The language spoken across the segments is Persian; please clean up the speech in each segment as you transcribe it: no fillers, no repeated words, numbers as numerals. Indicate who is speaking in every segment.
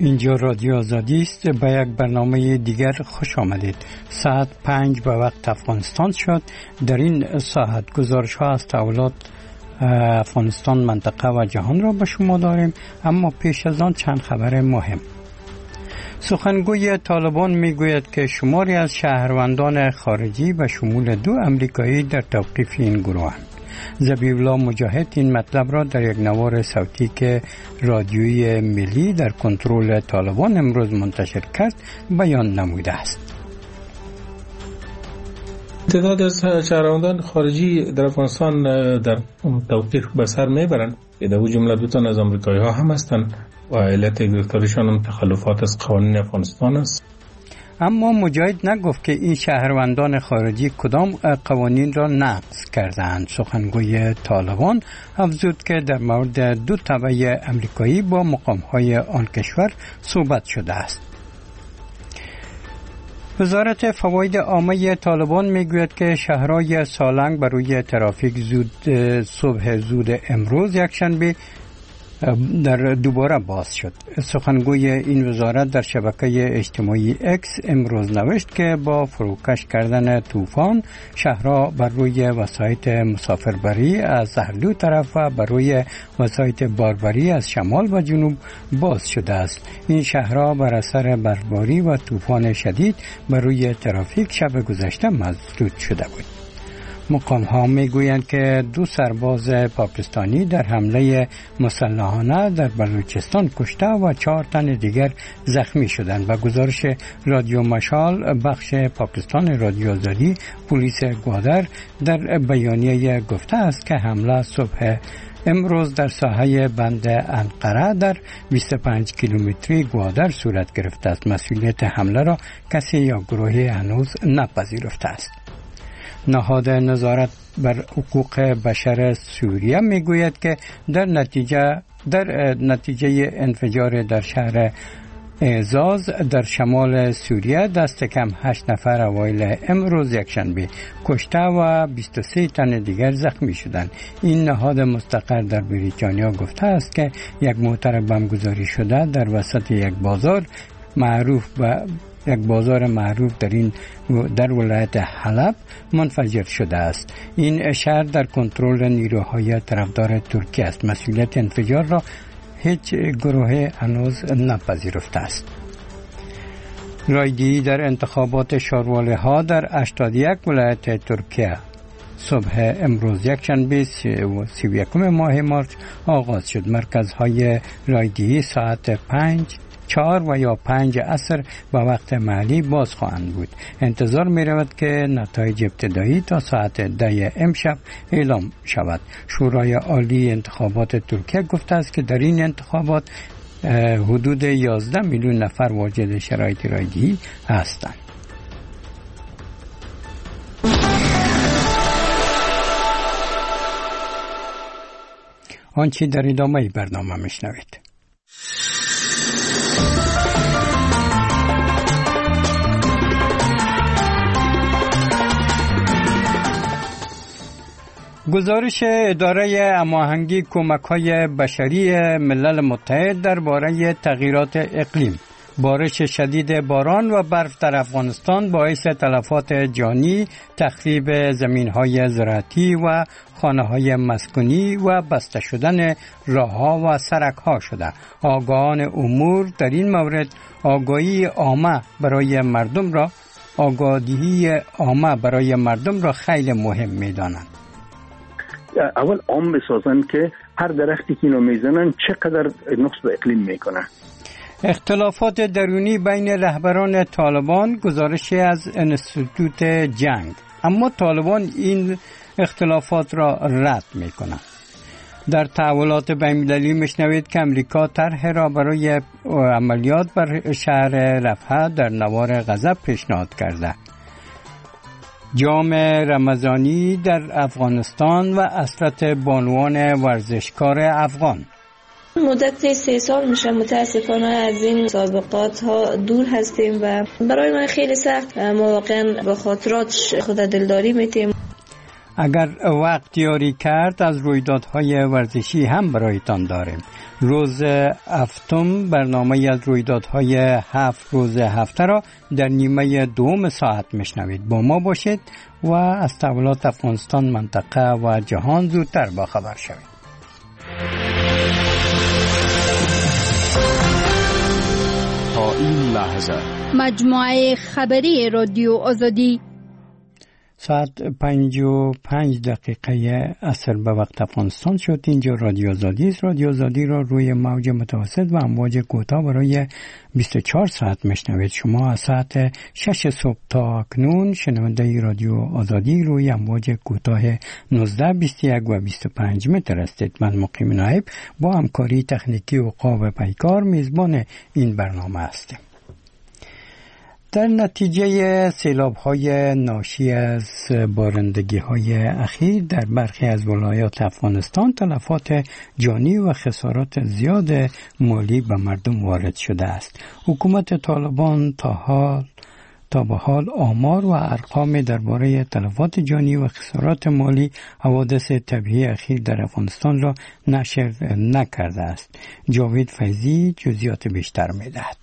Speaker 1: اینجا رادیو آزادی است. به یک برنامه دیگر خوش آمدید. ساعت 5 به وقت افغانستان شد. در این ساعت گزارش ها از تحولات افغانستان، منطقه و جهان را به شما داریم، اما پیش از آن چند خبر مهم. سخنگوی طالبان میگوید که شماری از شهروندان خارجی به شمول 2 امریکایی در توقیف این گروهند. ذبیح الله مجاهد این مطلب را در یک نوار صوتی که رادیوی ملی در کنترل طالبان امروز منتشر کرد بیان نموده است.
Speaker 2: تعداد از شهروندان خارجی در افغانستان در توقیف به سر میبرند. در او جمله 2 تن از امریکایی ها هم هستند و علت گرفتاریشان هم تخلفات از قوانین افغانستان است.
Speaker 1: اما مجاهد نگفت که این شهروندان خارجی کدام قوانین را نقض کردند. سخنگوی طالبان افزود که در مورد 2 تبع امریکایی با مقام‌های آن کشور صحبت شده است. وزارت فواید عامه طالبان میگوید که شهرهای سالنگ برای ترافیک صبح زود امروز یکشنبه دوباره باز شد. سخنگوی این وزارت در شبکه اجتماعی اکس امروز نوشت که با فروکش کردن طوفان شهرها بر روی وسایط مسافربری از هر 2 طرف و بر روی وسایط باربری از شمال و جنوب باز شده است. این شهرها بر اثر برفباری و طوفان شدید بر روی ترافیک شب گذشته مسدود شده بود. مقام ها میگویند که 2 سرباز پاکستانی در حمله مسلحانه در بلوچستان کشته و 4 تن دیگر زخمی شدند. و گزارش رادیو مشال بخش پاکستان رادیو آزادی پلیس گوادر در بیانیه گفته است که حمله صبح امروز در ساحه بند انقره در 25 کیلومتری گوادر صورت گرفته است. مسئولیت حمله را کسی یا گروهی هنوز نپذیرفته است. نهاد نظارت بر حقوق بشر سوریه میگوید که در نتیجه انفجار در شهر اعزاز در شمال سوریه دست کم 8 نفر اوایل امروز یکشنبه کشته و 23 تن دیگر زخمی شدند. این نهاد مستقر در بریتانیا گفته است که یک موتر بمبگذاری شده در وسط یک بازار معروف در ولایت حلب منفجر شده است. این شهر در کنترل نیروهای طرفدار ترکیه است. مسئولیت انفجار را هیچ گروه هنوز نپذیرفته است. رایگیری در انتخابات شارواله ها در 81 ولایت ترکیه صبح امروز یکشنبه 31 ماه مارس آغاز شد. مرکزهای رایگیری ساعت 4 و یا 5 عصر به وقت محلی باز خواهند بود. انتظار می رود که نتایج ابتدایی تا ساعت 10 امشب اعلام شود. شورای عالی انتخابات ترکیه گفته است که در این انتخابات حدود 11 میلیون نفر واجد شرایط رایگیری هستند. آنچه در ادامه برنامه میشنوید. گزارش اداره هماهنگی کمک‌های بشری ملل متحد درباره تغییرات اقلیم، بارش شدید باران و برف در افغانستان باعث تلفات جانی، تخریب زمین‌های زراعتی و خانه‌های مسکونی و بسته شدن راه‌ها و سرک‌ها شده. آگاهان امور در این مورد آگاهی عامه برای مردم را خیلی مهم می‌دانند.
Speaker 3: اول عام بسازن که هر درختی که اینو میزنن چقدر نقص به اقلیم میکنه.
Speaker 1: اختلافات درونی بین رهبران طالبان، گزارشی از انستیتوت جنگ، اما طالبان این اختلافات را رد میکنند. در تحولات بین‌المللی میشنوید که امریکا طرح را برای عملیات بر شهر رفح در نوار غزه پیشنهاد کرده. جام رمضانی در افغانستان و عصرت بانوان ورزشکار افغان.
Speaker 4: مدت 3 سال میشه متاسفانه از این مسابقات ها دور هستیم و برای من خیلی سخت، ما واقعا با خاطرات خود دلداری میتیم.
Speaker 1: اگر وقت یاری کرد از رویدادهای ورزشی هم برایتان داریم. روز هفتم برنامه از رویدادهای 7 روز هفته را در نیمه دوم ساعت میشنوید. با ما باشید و از تحولات افغانستان، منطقه و جهان زودتر با خبر شوید.
Speaker 5: تا این لحظه
Speaker 6: مجموعه خبری رادیو آزادی
Speaker 1: ساعت 5:05 عصر به وقت افغانستان شد. اینجا رادیو آزادی است. رادیو آزادی را روی موج متوسط و امواج کوتاه برای 24 ساعت میشنوید. شما از ساعت 6 صبح تا اکنون شنونده رادیو آزادی روی امواج کوتاه 19، 21 و 25 متر هستید. من مقیم نایب با همکاری تکنیکی عقاب پیکار میزبان این برنامه هستم. در نتیجه سیلاب‌های ناشی از بارندگی‌های اخیر در برخی از ولایات افغانستان تلفات جانی و خسارات زیاد مالی به مردم وارد شده است. حکومت طالبان تا به حال آمار و ارقام درباره تلفات جانی و خسارات مالی حوادث طبیعی اخیر در افغانستان را نشر نکرده است. جاوید فیضی جزئیات بیشتر می‌دهد.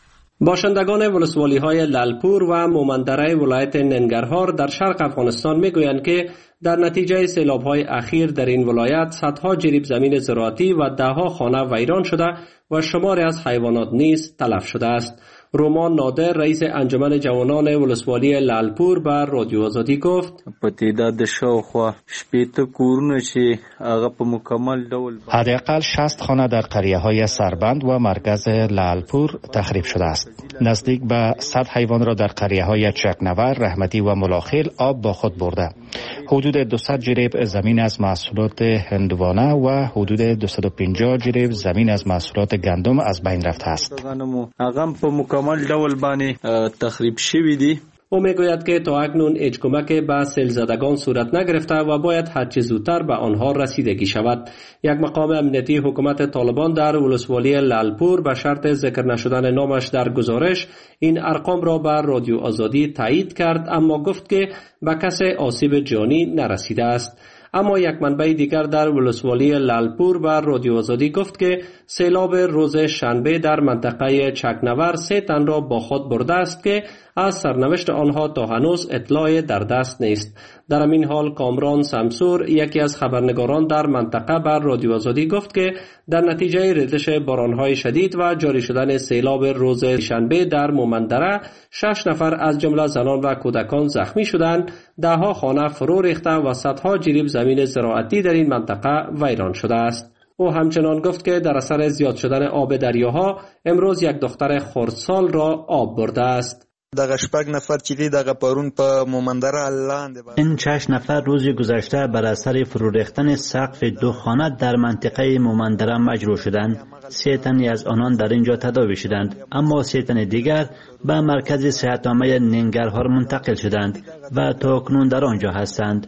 Speaker 7: باشندگان ولسوالی‌های لالپور و مومندره ولایت ننگرهار در شرق افغانستان می‌گویند که در نتیجه سیلاب‌های اخیر در این ولایت صدها جریب زمین زراعتی و ده‌ها خانه ویران شده و شماری از حیوانات نیز تلف شده است. رومان نادر رئیس انجمن جوانان ولسوالی لالپور به رادیو آزادی گفت:
Speaker 8: په تعداد شاوخوا 80 کورونه چې هغه په مکمل ډول
Speaker 9: حداقل 60 خانه در قریه‌های سربند و مرکز لالپور تخریب شده است. نزدیک به 100 حیوان را در قریه‌های چکنور، رحمتی و ملاخیل آب با خود برده. حدود 200 جریب زمین از محصولات هندوانه و حدود 250 جریب زمین از محصولات گندم از بین رفته است.
Speaker 8: هغه په مکمل ډول باندې تخریب شوی دی.
Speaker 7: او میگوید که تا اکنون هیچ کمک به سیل زدگان صورت نگرفته و باید هرچه زودتر به آنها رسیدگی شود. یک مقام امنیتی حکومت طالبان در ولسوالی لالپور به شرط ذکر نشدن نامش در گزارش این ارقام را به رادیو آزادی تایید کرد، اما گفت که به کسی آسیب جانی نرسیده است. اما یک منبع دیگر در ولسوالی لالپور به رادیو آزادی گفت که سیلاب روز شنبه در منطقه چکنور 3 تن را با خود برده است که از سرنوشت آنها تا هنوز اطلاع در دست نیست. در این حال کامران سمسور یکی از خبرنگاران در منطقه بر رادیو آزادی گفت که در نتیجه ریزش بارانهای شدید و جاری شدن سیلاب روز شنبه در مومندره 6 نفر از جمله زنان و کودکان زخمی شدند، 10 خانه فرو ریخته و صدها جریب زمین زراعتی در این منطقه ویران شده است. او همچنان گفت که در اثر زیاد شدن آب دریاها امروز یک دختر خردسال را آب برده است.
Speaker 10: دغه شپږ نفر چې دی دغه پرون په مومندره لاندې
Speaker 11: این 6 نفر روز گذشته بر اثر فرو ریختن سقف 2 خانه در منطقه مومندره مجروح شدند. 3 تن از آنان در اینجا تداوی شدند، اما 3 تن دیگر به مرکز صحت‌عامه ننگرهار منتقل شدند و تا اکنون در آنجا هستند.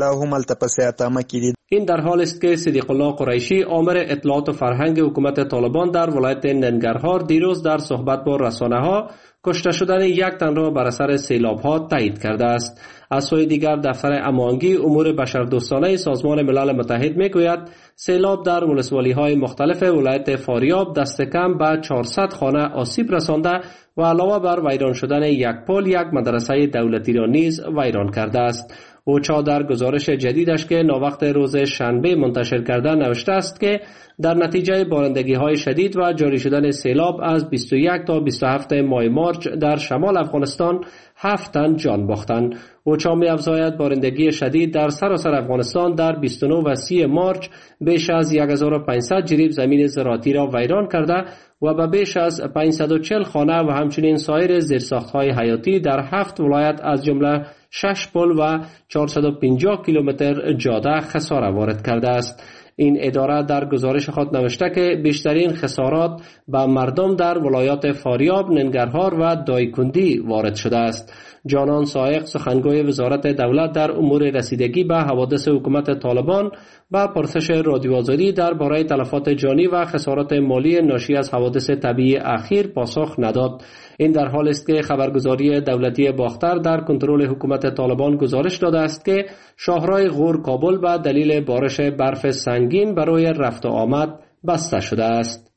Speaker 7: این در حال است که صدیق الله قریشی آمر اطلاعات و فرهنگ حکومت طالبان در ولایت ننگرهار دیروز در صحبت با رسانه‌ها کشته شدن 1 تن را بر اثر سیلاب‌ها تایید کرده است. از سوی دیگر دفتر امانگی امور بشردوستانه سازمان ملل متحد میگوید سیلاب در ولسوالی‌های مختلف ولایت فاریاب دست کم به 400 خانه آسیب رسانده و علاوه بر ویران شدن 1 پل، 1 مدرسه دولتی را نیز ویران کرده است. اوچا در گزارش جدیدش که ناوقت روز شنبه منتشر کرده نوشته است که در نتیجه بارندگی‌های شدید و جاری شدن سیلاب از 21 تا 27 ماه مارچ در شمال افغانستان 7 تن جان باختند. اوچا می‌افزاید بارندگی شدید در سراسر افغانستان در 29 و 30 مارچ بیش از 1500 جریب زمین زراعتی را ویران کرده و به بیش از 540 خانه و همچنین سایر زیرساخت‌های حیاتی در 7 ولایت از جمله 6 پل و 450 کیلومتر جاده خسارت وارد کرده است. این اداره در گزارش خود نوشته که بیشترین خسارات به مردم در ولایات فاریاب، ننگرهار و دایکندی وارد شده است. جانان سائق سخنگوی وزارت دولت در امور رسیدگی به حوادث حکومت طالبان با پرسش رادیو آزادی درباره تلفات جانی و خسارات مالی ناشی از حوادث طبیعی اخیر پاسخ نداد. این در حال است که خبرگزاری دولتی باختر در کنترل حکومت طالبان گزارش داده است که شاهراه غور کابل به دلیل بارش برف سنگین برای رفت و آمد بسته شده است.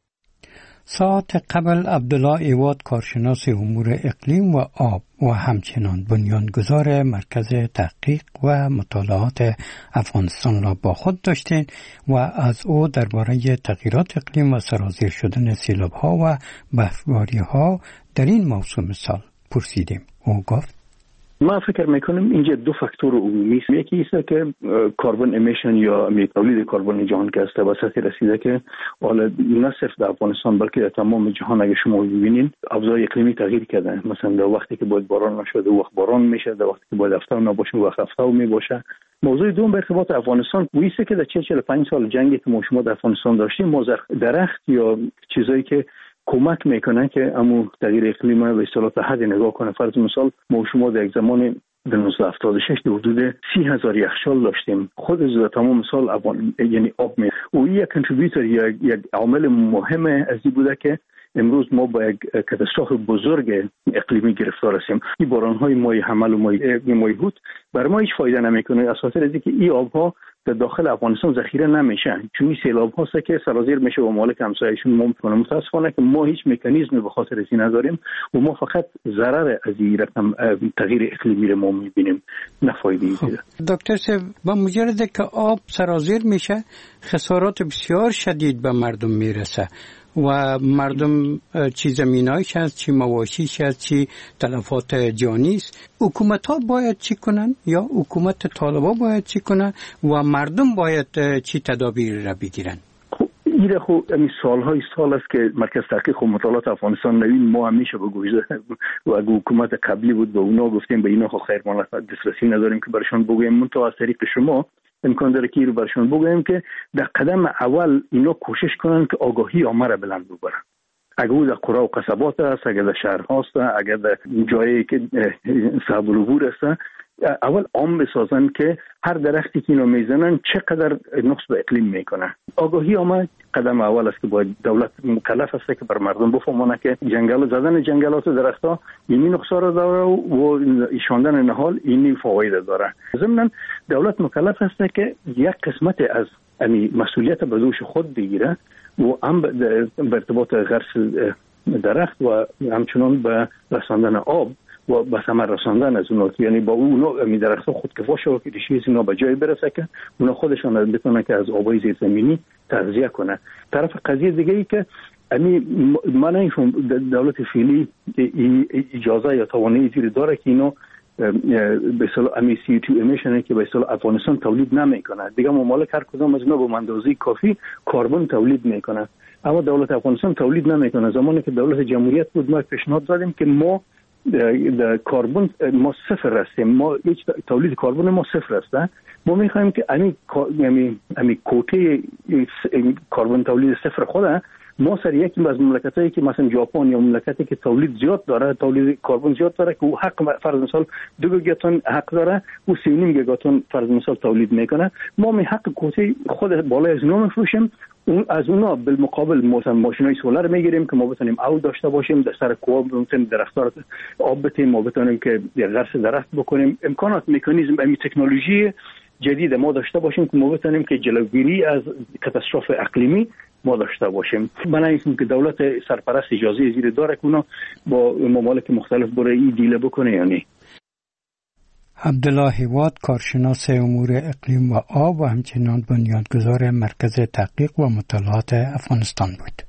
Speaker 1: ساعت قبل عبدالله ایواد کارشناس امور اقلیم و آب و همچنان بنیانگذار مرکز تحقیق و مطالعات افغانستان را با خود داشتیم و از او درباره تغییرات اقلیم و سرازیر شدن سیلاب‌ها و برفباری‌ها در این موسم سال پرسیدیم. او گفت
Speaker 3: ما فکر میکنم اینجا دو فاکتور عمومی است. یکی است که کربن امیشن یا تولید کربن جهان که است به سطح رسیده که حالا نه صرف در افغانستان بلکه در تمام جهان اگه شما ببینین اوضاع اقلیمی تغییر کرده. مثلا در وقتی که باید باران نشه در وقت باران میشه، در وقتی که باید هفته نباشه وقت هفته میباشه. موضوع دوم به ارتباط افغانستان ویسه که در 45 سال جنگی که ما شما در افغانستان داشتیم ما درخت یا چیزایی که کمک میکنه که امو تغییر اقلیم به اصطلاح تا حد نگاه کنه. فرض مثال ما شما در یک زمان در 1976 در حدود 30,000 یخچال داشتیم. خود از تمام سال یعنی آب می و یک کنتریبیوتور یا یک عامل مهم از این بوده که امروز ما با یک کاتاستروف بزرگ اقلیمی گرفتار هستیم. این باران‌های مای حمل و مای هوت بر ما هیچ فایده نمیکنه از خاطر اینکه این آب‌ها در داخل افغانستان ذخیره نمیشن، چون این سیلاب هاست که سرازیر میشه و مالک همسایه‌شون ممکنه. متاسفانه که ما هیچ مکانیزمی به خاطر این نداریم و ما فقط ضرر از این رقم تغییر اقلیمی رو ما میبینیم، نه فایده ای.
Speaker 1: دکتر صاحب با مجرد که آب سرازیر میشه خسارات بسیار شدید به مردم میرسه و مردم چی زمینایش هست، چی مواشیش هست، چی تلفات جانی است. حکومت ها باید چی کنن یا حکومت طالبان باید چی کنن و مردم باید چی تدابیر را بگیرن؟
Speaker 3: این این سالهای سال است که مرکز تحقیق و مطالعات افغانستان نوین ما همیشه بگوییم و اگه حکومت قبلی بود به اونا گفتیم به اینا خیر ما دسترسی نداریم که برشان بگوییم. من تا از طریق شما امکان داره که رو برشان بگوییم که در قدم اول اینا کوشش کنن که آگاهی عامه را بلند ببرن. اگر او در قرى و قصبات است، اگر در شهر هاست، اگر در جایی که صعب العبور است، اول عام بسازن که هر درختی که اینو میزنن چقدر نقص به اقلیم میکنه. آگاهی عامه قدم اول است که باید دولت مکلف است که بر مردم بفهمونه که زدن جنگلات و درختها اینی نقصا را داره و ایشاندن نهال اینی فواید داره. ضمن دولت مکلف است که یک قسمت از مسئولیت به دوش خود بگیره و هم به ارتباط غرس درخت و همچنان به رساندن آب و به ثمر رساندن از اونا، یعنی با اونا می درختها خودکفا شو که چیزی اینا به جای برسه که اونا خودشان بتونن که از آبای زیرزمینی تغذیه کنه. طرف قضیه دیگه ای که من نمیفهم دولت فعلی اجازه یا توانایی زیر داره که اینا به اصطلاح CO2 emission که به اصطلاح افغانستان تولید نمیکنه. دیگه ممالک هر کدام از اینا به اندازه کافی کربن تولید میکنه، اما دولت افغانستان تولید نمیکنه. زمانی که دولت جمهوریت بود ما پیشنهاد دادیم که ما در کربن ما صفر هستیم، ما هیچ تولید کربن ما صفر هست. ما میخوایم که امی کوته کربن تولید صفر خوده ما سر یکی از مملکتایی که مثلا ژاپن یا مملکتی که تولید زیاد داره، تولید کربن زیاد داره که او حق فرض مثال 2 گیگاتن حق داره و 3.5 گیگاتن فرض مثال تولید میکنه، ما می حق کوته خود بالای از نو میفروشیم. از اونا بالمقابل مثلا ماشینای سولار میگیریم که ما بتونیم آب داشته باشیم، در سر کوه بتونیم درخت‌ها رو آب بدیم، ما بتونیم که غرس درخت بکنیم. امکانات مکانیزم این تکنولوژی جدید ما داشته باشیم که ما بتونیم که جلوگیری از کاتاستروف اقلیمی ما داشته باشیم. من اینکه که دولت سرپرست اجازه زیر داره که اونا با ممالک مختلف برای این دیل بکنه یا نه.
Speaker 1: عبدالله هیواد کارشناس امور اقلیم و آب و همچنان بنیانگذار مرکز تحقیق و مطالعات افغانستان بود.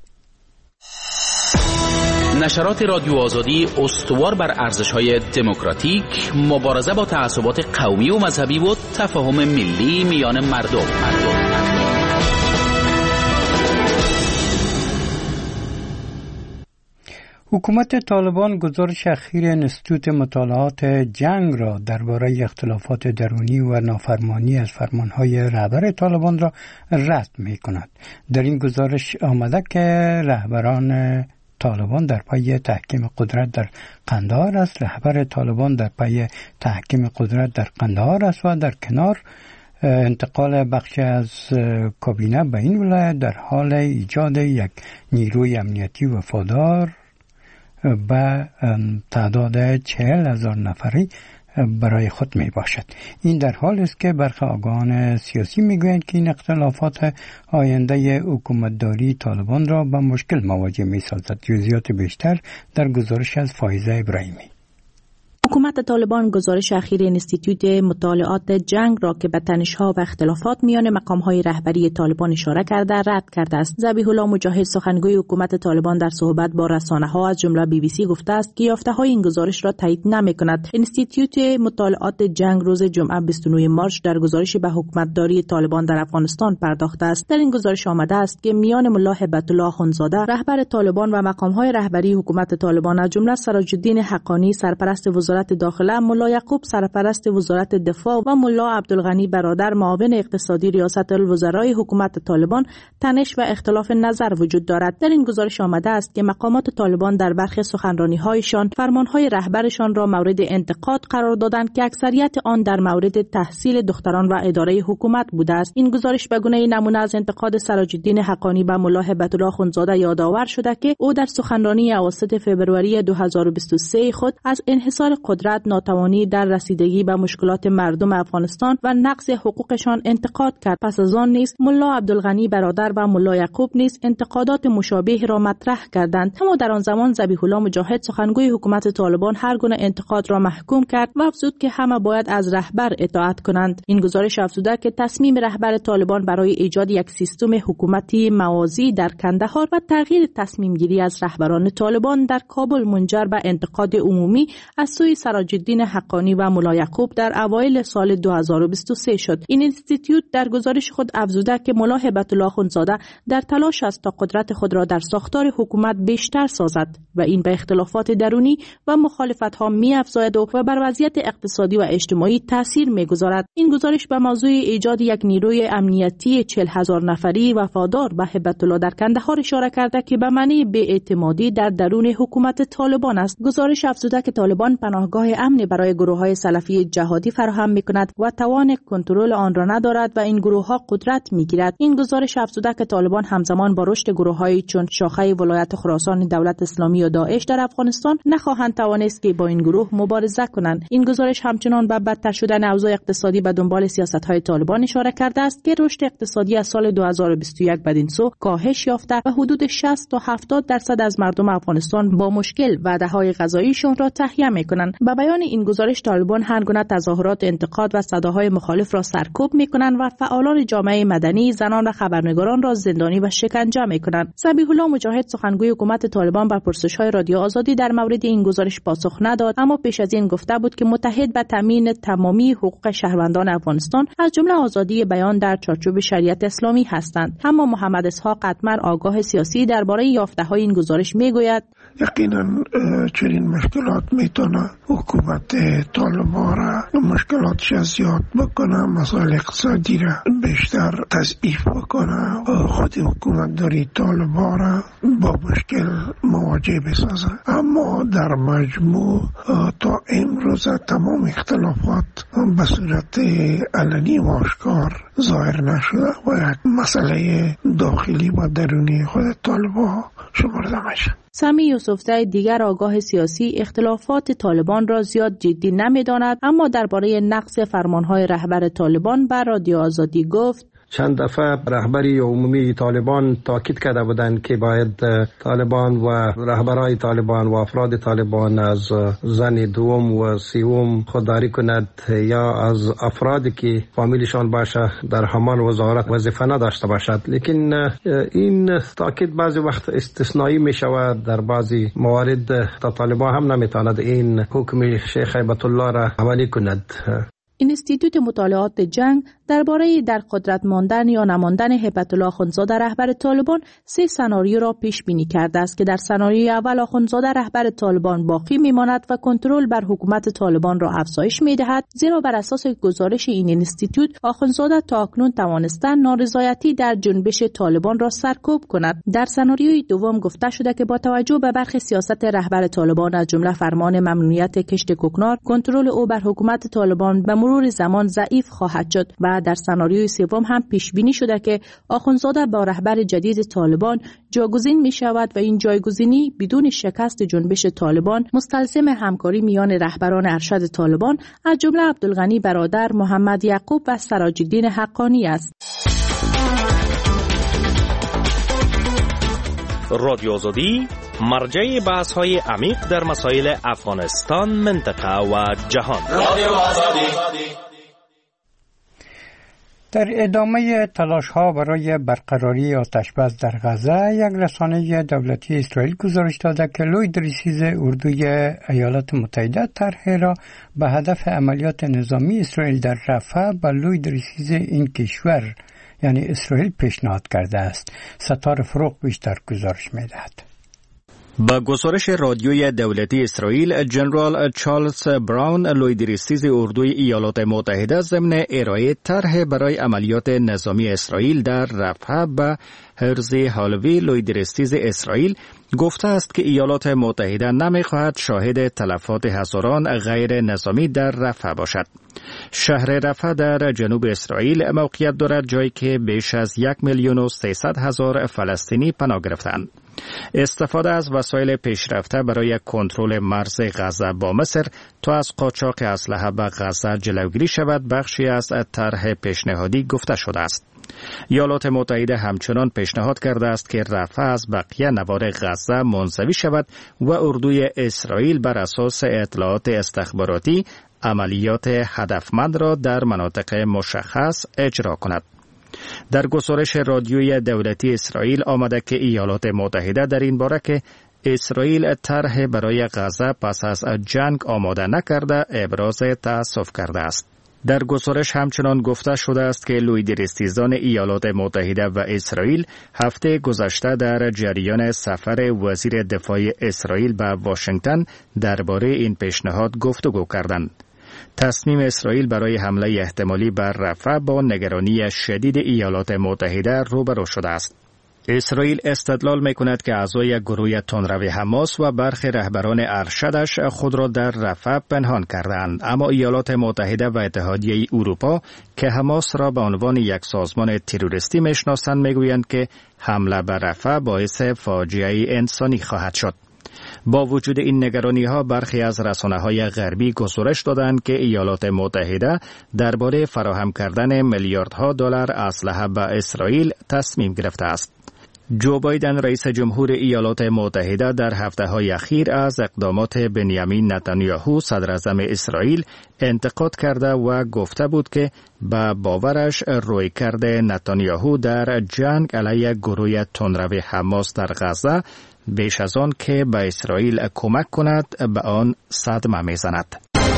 Speaker 12: نشرات رادیو آزادی استوار بر ارزش‌های دموکراتیک، مبارزه با تعصبات قومی و مذهبی و تفاهم ملی میان مردم.
Speaker 1: حکومت طالبان گزارش اخیر انستیتوت مطالعات جنگ را درباره اختلافات درونی و نافرمانی از فرمانهای رهبر طالبان را رد می کند. در این گزارش آمده که رهبران طالبان در پی تحکیم قدرت در قندهار است، رهبر طالبان در پی تحکیم قدرت در قندهار است و در کنار انتقال بخش از کابینه به این ولایت در حال ایجاد یک نیروی امنیتی وفادار به تعداد 40,000 نفری برای خود می باشد. این در حال است که برخی آگاهان سیاسی می گویند که این اختلافات آینده حکومتداری طالبان را به مشکل مواجه می سازد. جزئیات بیشتر در گزارش از فایزه ابراهیمی.
Speaker 13: حکومت طالبان گزارش اخیر انستیتوت مطالعات جنگ را که به تنش‌ها و اختلافات میان مقام‌های رهبری طالبان اشاره کرده رد کرده است. ذبیح الله مجاهد سخنگوی حکومت طالبان در صحبت با رسانه‌ها از جمله BBC گفته است که یافته‌های این گزارش را تایید نمی‌کند. انستیتوت مطالعات جنگ روز جمعه 29 مارس در گزارشی به حکومتداری طالبان در افغانستان پرداخته است. در این گزارش آمده است که میان ملا هیبت الله اخندزاده رهبر طالبان و مقام‌های رهبری حکومت طالبان از جمله سراج الدین حقانی سرپرست وزارت داخله، ملا یعقوب سرپرست وزارت دفاع و ملا عبدالغنی برادر معاون اقتصادی ریاست الوزرای حکومت طالبان تنش و اختلاف نظر وجود دارد. در این گزارش آمده است که مقامات طالبان در برخی سخنرانی‌هایشان فرمان‌های رهبرشان را مورد انتقاد قرار دادند که اکثریت آن در مورد تحصیل دختران و اداره حکومت بوده است. این گزارش به گونه نمونه از انتقاد سراج الدین حقانی به ملا هیبت الله اخندزاده یادآور شده که او در سخنرانی اواسط فوریه 2023 خود از انحصار قدرت، ناتوانی در رسیدگی به مشکلات مردم افغانستان و نقض حقوقشان انتقاد کرد. پس از آن نیز ملا عبدالغنی برادر و ملا یعقوب نیز انتقادات مشابه را مطرح کردند. اما در آن زمان ذبیح الله مجاهد سخنگوی حکومت طالبان هر گونه انتقاد را محکوم کرد و افزود که همه باید از رهبر اطاعت کنند. این گزارش افزوده که تصمیم رهبر طالبان برای ایجاد یک سیستم حکومتی موازی در کندهار و تغییر تصمیم گیری از رهبران طالبان در کابل منجر به انتقاد عمومی از سوی سراج الدین حقانی و ملا یعقوب در اوایل سال 2023 شد. این انستیتوت در گزارش خود افزوده که ملا هیبت الله اخندزاده در تلاش است تا قدرت خود را در ساختار حکومت بیشتر سازد و این به اختلافات درونی و مخالفت‌ها می‌افزاید و بر وضعیت اقتصادی و اجتماعی تاثیر می‌گذارد. این گزارش به موضوع ایجاد یک نیروی امنیتی 40,000 نفری وفادار به هیبت الله در کندهار اشاره کرده که به معنی بی‌اعتمادی در درون حکومت طالبان است. گزارش افزوده که طالبان پناهگاه امنی برای گروه‌های سلفی جهادی فراهم می‌کند و توان کنترل آن را ندارد و این گروه‌ها قدرت می‌گیرد. این گزارش افزوده که طالبان همزمان با رشد گروه‌هایی چون شاخه ولایت خراسان دولت اسلامی و داعش در افغانستان نخواهند توانست که با این گروه مبارزه کنند. این گزارش همچنان به بدتر شدن اوضاع اقتصادی به دنبال سیاست‌های طالبان اشاره کرده است که رشد اقتصادی از سال 2021 بدین سو کاهش یافته و حدود 60 تا 70% از مردم افغانستان با مشکل وعده‌های غذاییشان را تهیه می‌کنند. به بیان این گزارش طالبان هر گونه تظاهرات انتقاد و صداهای مخالف را سرکوب می‌کنند و فعالان جامعه مدنی، زنان و خبرنگاران را زندانی و شکنجه می‌کنند. ذبیح الله مجاهد سخنگوی حکومت طالبان بر پرسش‌های رادیو آزادی در مورد این گزارش پاسخ نداد، اما پیش از این گفته بود که متحد به تامین تمامی حقوق شهروندان افغانستان از جمله آزادی بیان در چارچوب شریعت اسلامی هستند. اما محمد اسحاق قطمر آگاه سیاسی درباره یافته‌های این گزارش میگوید
Speaker 14: یقینا چنین مشکلات میتونه حکومت طالبان را مشکلاتش زیاد بکنه، مسائل اقتصادی را بیشتر تضعیف بکنه، خود حکومت داری طالبان را با مشکل مواجه بسازه. اما در مجموع تا امروز تمام اختلافات به صورت علنی و آشکار ظاهر نشده و یک مسئله داخلی و درونی خود طالبان شمرده میشه.
Speaker 13: سمی یوسفزی دیگر آگاه سیاسی اختلافات طالبان را زیاد جدی نمی‌داند، اما درباره نقض فرمان‌های رهبر طالبان بر رادیو آزادی گفت
Speaker 15: چند دفعه رهبری عمومی طالبان تاکید کرده بودند که باید طالبان و رهبرای طالبان و افراد طالبان از زن دوم و سوم خودداری کند یا از افرادی که فامیلشان باشه در همان وزارت وظیفه نداشته باشد. لیکن این تاکید بعضی وقت استثنایی می شود. در بعضی موارد طالبان هم نمیتواند این حکم شیخ هیبت الله را عملی کند.
Speaker 13: اینستیتوت مطالعات جنگ درباره در قدرت ماندن یا نماندن هیبت الله آخوندزاده رهبر طالبان 3 سناریو را پیش بینی کرده است که در سناریوی اول آخوندزاده رهبر طالبان باقی میماند و کنترل بر حکومت طالبان را افزایش میدهد، زیرا بر اساس گزارش این اینستیتوت آخوندزاده تاکنون توانسته نارضایتی در جنبش طالبان را سرکوب کند. در سناریوی دوم گفته شده که با توجه به برخی سیاست رهبر طالبان از جمله فرمان ممنوعیت کشت کوکنار، کنترل او بر حکومت طالبان به مرور زمان ضعیف خواهد شد و در سناریوی سوم هم پیش بینی شده که آخوندزاده با رهبر جدید طالبان جایگزین می شود و این جایگزینی بدون شکست جنبش طالبان مستلزم همکاری میان رهبران ارشد طالبان از جمله عبدالغنی برادر، محمد یعقوب و سراج الدین حقانی است.
Speaker 16: رادیو آزادی مرجع بحث‌های عمیق در مسائل افغانستان، منطقه و جهان. رادیو آزادی.
Speaker 1: در ادامه تلاش‌ها برای برقراری آتش‌بس در غزه، یک رسانه دولتی اسرائیل گزارش داده که لوید ریسیز اردوی ایالات متحده طرح را به هدف عملیات نظامی اسرائیل در رفح به لوید ریسیز این کشور یعنی اسرائیل پیشنهاد کرده است. ستار فروغ بیشتر گزارش می‌دهد.
Speaker 9: با گزارش رادیوی دولتی اسرائیل، جنرال چارلز براون لوید ریسیز اردوی ایالات متحده ضمن ارائه طرح برای عملیات نظامی اسرائیل در رفح به هرزی هالوی لوید ریسیز اسرائیل گفته است که ایالات متحده نمی‌خواهد شاهد تلفات هزاران غیر نظامی در رفح باشد. شهر رفح در جنوب اسرائیل موقعیت دارد، جایی که بیش از 1,300,000 فلسطینی پناه گرفتند. استفاده از وسایل پیشرفته برای کنترل مرز غزه با مصر تا از قاچاق اسلحه به غزه جلوگیری شود بخشی از طرح پیشنهادی گفته شده است. ایالات متحده همچنان پیشنهاد کرده است که رفح از بقیه نوار غزه منزوی شود و اردوی اسرائیل بر اساس اطلاعات استخباراتی عملیات هدفمند را در مناطق مشخص اجرا کند. در گزارش رادیویی دولتی اسرائیل آمده که ایالات متحده در این باره که اسرائیل طرح برای غزه پس از جنگ آماده نکرده ابراز تأسف کرده است. در گزارش همچنان گفته شده است که لوید ریسیزان ایالات متحده و اسرائیل هفته گذشته در جریان سفر وزیر دفاع اسرائیل به واشنگتن درباره این پیشنهاد گفتگو کردند. تصمیم اسرائیل برای حمله احتمالی بر رفح با نگرانی شدید ایالات متحده روبرو شده است. اسرائیل استدلال می‌کند که اعضای گروه تندرو حماس و برخی رهبران ارشدش خود را در رفح پنهان کردند، اما ایالات متحده و اتحادیه اروپا که حماس را به عنوان یک سازمان تروریستی می‌شناسند می‌گویند که حمله بر رفح باعث فاجعه انسانی خواهد شد. با وجود این نگرانی‌ها برخی از رسانه‌های غربی گزارش دادند که ایالات متحده درباره فراهم کردن میلیاردها دلار اسلحه به اسرائیل تصمیم گرفته است. جو بایدن رئیس جمهور ایالات متحده در هفته‌های اخیر از اقدامات بنیامین نتانیاهو صدراعظم اسرائیل انتقاد کرده و گفته بود که به باورش رویکرد نتانیاهو در جنگ علیه گروه تندرو حماس در غزه بیش از آن که به اسرائیل کمک کند به آن صدمه میزند.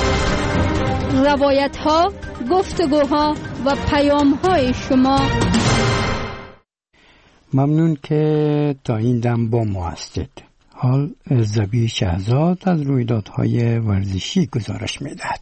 Speaker 6: روایت‌ها، گفتگوها و پیام‌های شما.
Speaker 1: ممنون که تا این دم با ما هستید. حال زبی شهزاد از رویدادهای ورزشی گزارش می‌دهد.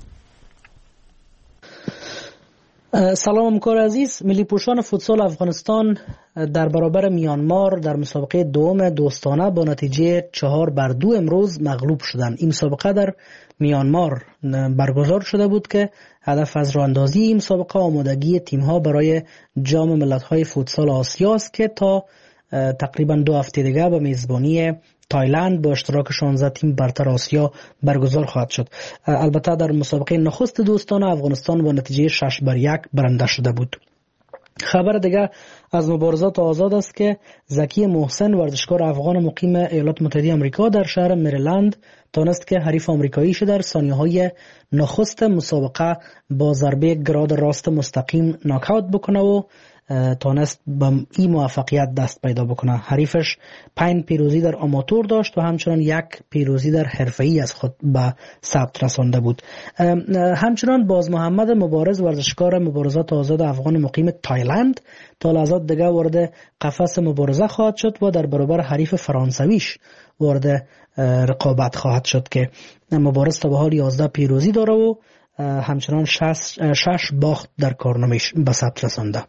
Speaker 17: سلام همکار عزیز. ملی پوشان فوتسال افغانستان در برابر میانمار در مسابقه دوم دوستانه با نتیجه 4-2 امروز مغلوب شدند. این مسابقه در میانمار برگزار شده بود که هدف از راه اندازی این مسابقه آمادگی تیم‌ها برای جام ملت‌های فوتسال آسیا است که تا تقریبا 2 هفته دیگر به میزبانی تایلند با اشتراک 16 تیم برتر آسیا برگزار خواهد شد. البته در مسابقه نخست دوستانه افغانستان با نتیجه 6-1 برنده شده بود. خبر دیگر از مبارزات آزاد است که زکی محسن ورزشکار افغان مقیم ایالات متحده آمریکا در شهر مریلند تانست که حریف آمریکاییش در ثانیه‌های نخست مسابقه با ضربه گراد راست مستقیم ناکاوت بکنه و تانست به این موفقیت دست پیدا بکنه. حریفش 5 پیروزی در آماتور داشت و همچنان 1 پیروزی در حرفه‌ای از خود به ثبت رسانده بود. همچنان باز محمد مبارز، ورزشکار مبارزات آزاد افغان مقیم تایلند، تا لحظات دیگه وارد قفس مبارزه خواهد شد و در برابر حریف فرانسویش وارد رقابت خواهد شد که مبارز تا به حال 11 پیروزی داره و همچنان 6 باخت در کارنامه‌اش به ثبت رسانده.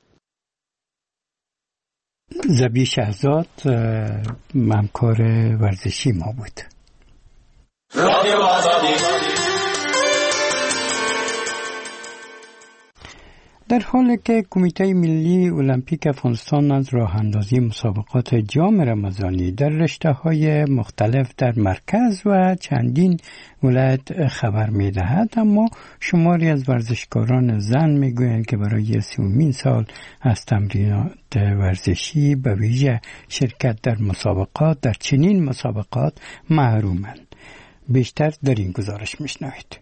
Speaker 1: زبی شهزاد همکار ورزشی ما بود. در حالی که کمیته ملی المپیک افغانستان از راه اندازی مسابقات جام رمضانی در رشته‌های مختلف در مرکز و چندین ولایت خبر می‌دهد، اما شماری از ورزشکاران زن می‌گویند که برای 30مین سال از تمرینات ورزشی به ویژه شرکت در مسابقات در چنین مسابقات محرومند. بیشتر در این گزارش می‌شنوید.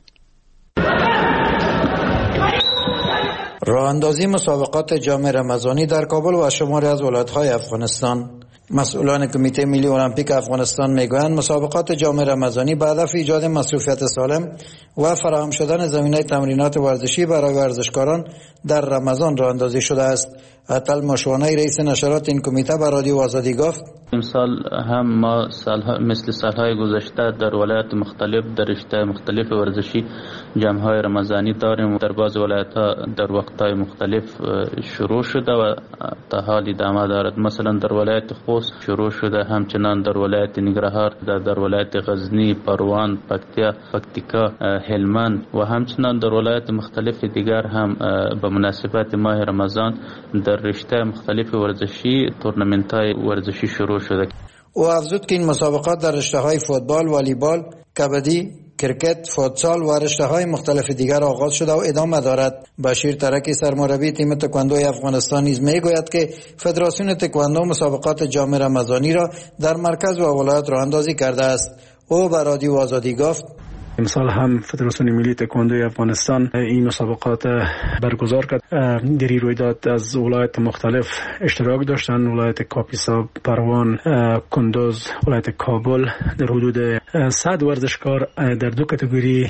Speaker 18: راه اندازی مسابقات جام رمضانی در کابل و شماری از ولایت‌های افغانستان. مسئولان کمیته ملی المپیک افغانستان میگویند مسابقات جام رمضانی به هدف ایجاد مصروفیت سالم و فراهم شدن زمینه تمرینات ورزشی برای ورزشکاران در رمضان راه اندازی شده است. عطل مشوانی رئیس نشرات این کمیته به رادیو آزادی گفت:
Speaker 19: امسال هم ما مثل سالهای گذشته در ولایت مختلف در رشته مختلف ورزشی جمع‌های رمضانی داریم. در بعض ولایت‌ها در وقت‌های مختلف شروع شده و تا حال ادامه دارد. مثلا در ولایت خوست شروع شده، همچنان در ولایت ننگرهار، در ولایت غزنی، پروان، پکتیکا، هلمند و همچنان در ولایت مختلف دیگر هم به مناسبت ماه رمضان در رشته مختلف ورزشی تورنمنت‌های ورزشی شروع شده.
Speaker 18: او افزود که این مسابقات در رشته‌های فوتبال، والیبال، کبدی، کرکت، فوتسال و رشته‌های مختلف دیگر آغاز شده و ادامه دارد. بشیر ترکی سرمربی تیم تکواندوی افغانستان نیز میگوید که فدراسیون تکواندو مسابقات جام رمضانی را در مرکز و ولایت راه اندازی کرده است. او به رادیو آزادی گفت:
Speaker 20: امسال هم فدراسیون ملی تکواندوی افغانستان این مسابقات برگزار کرد. در این رویداد از ولایت مختلف اشتراک داشتند. ولایت کاپیسا، پروان، کندوز، ولایت کابل. در حدود 100 ورزشکار در 2 کاتگوری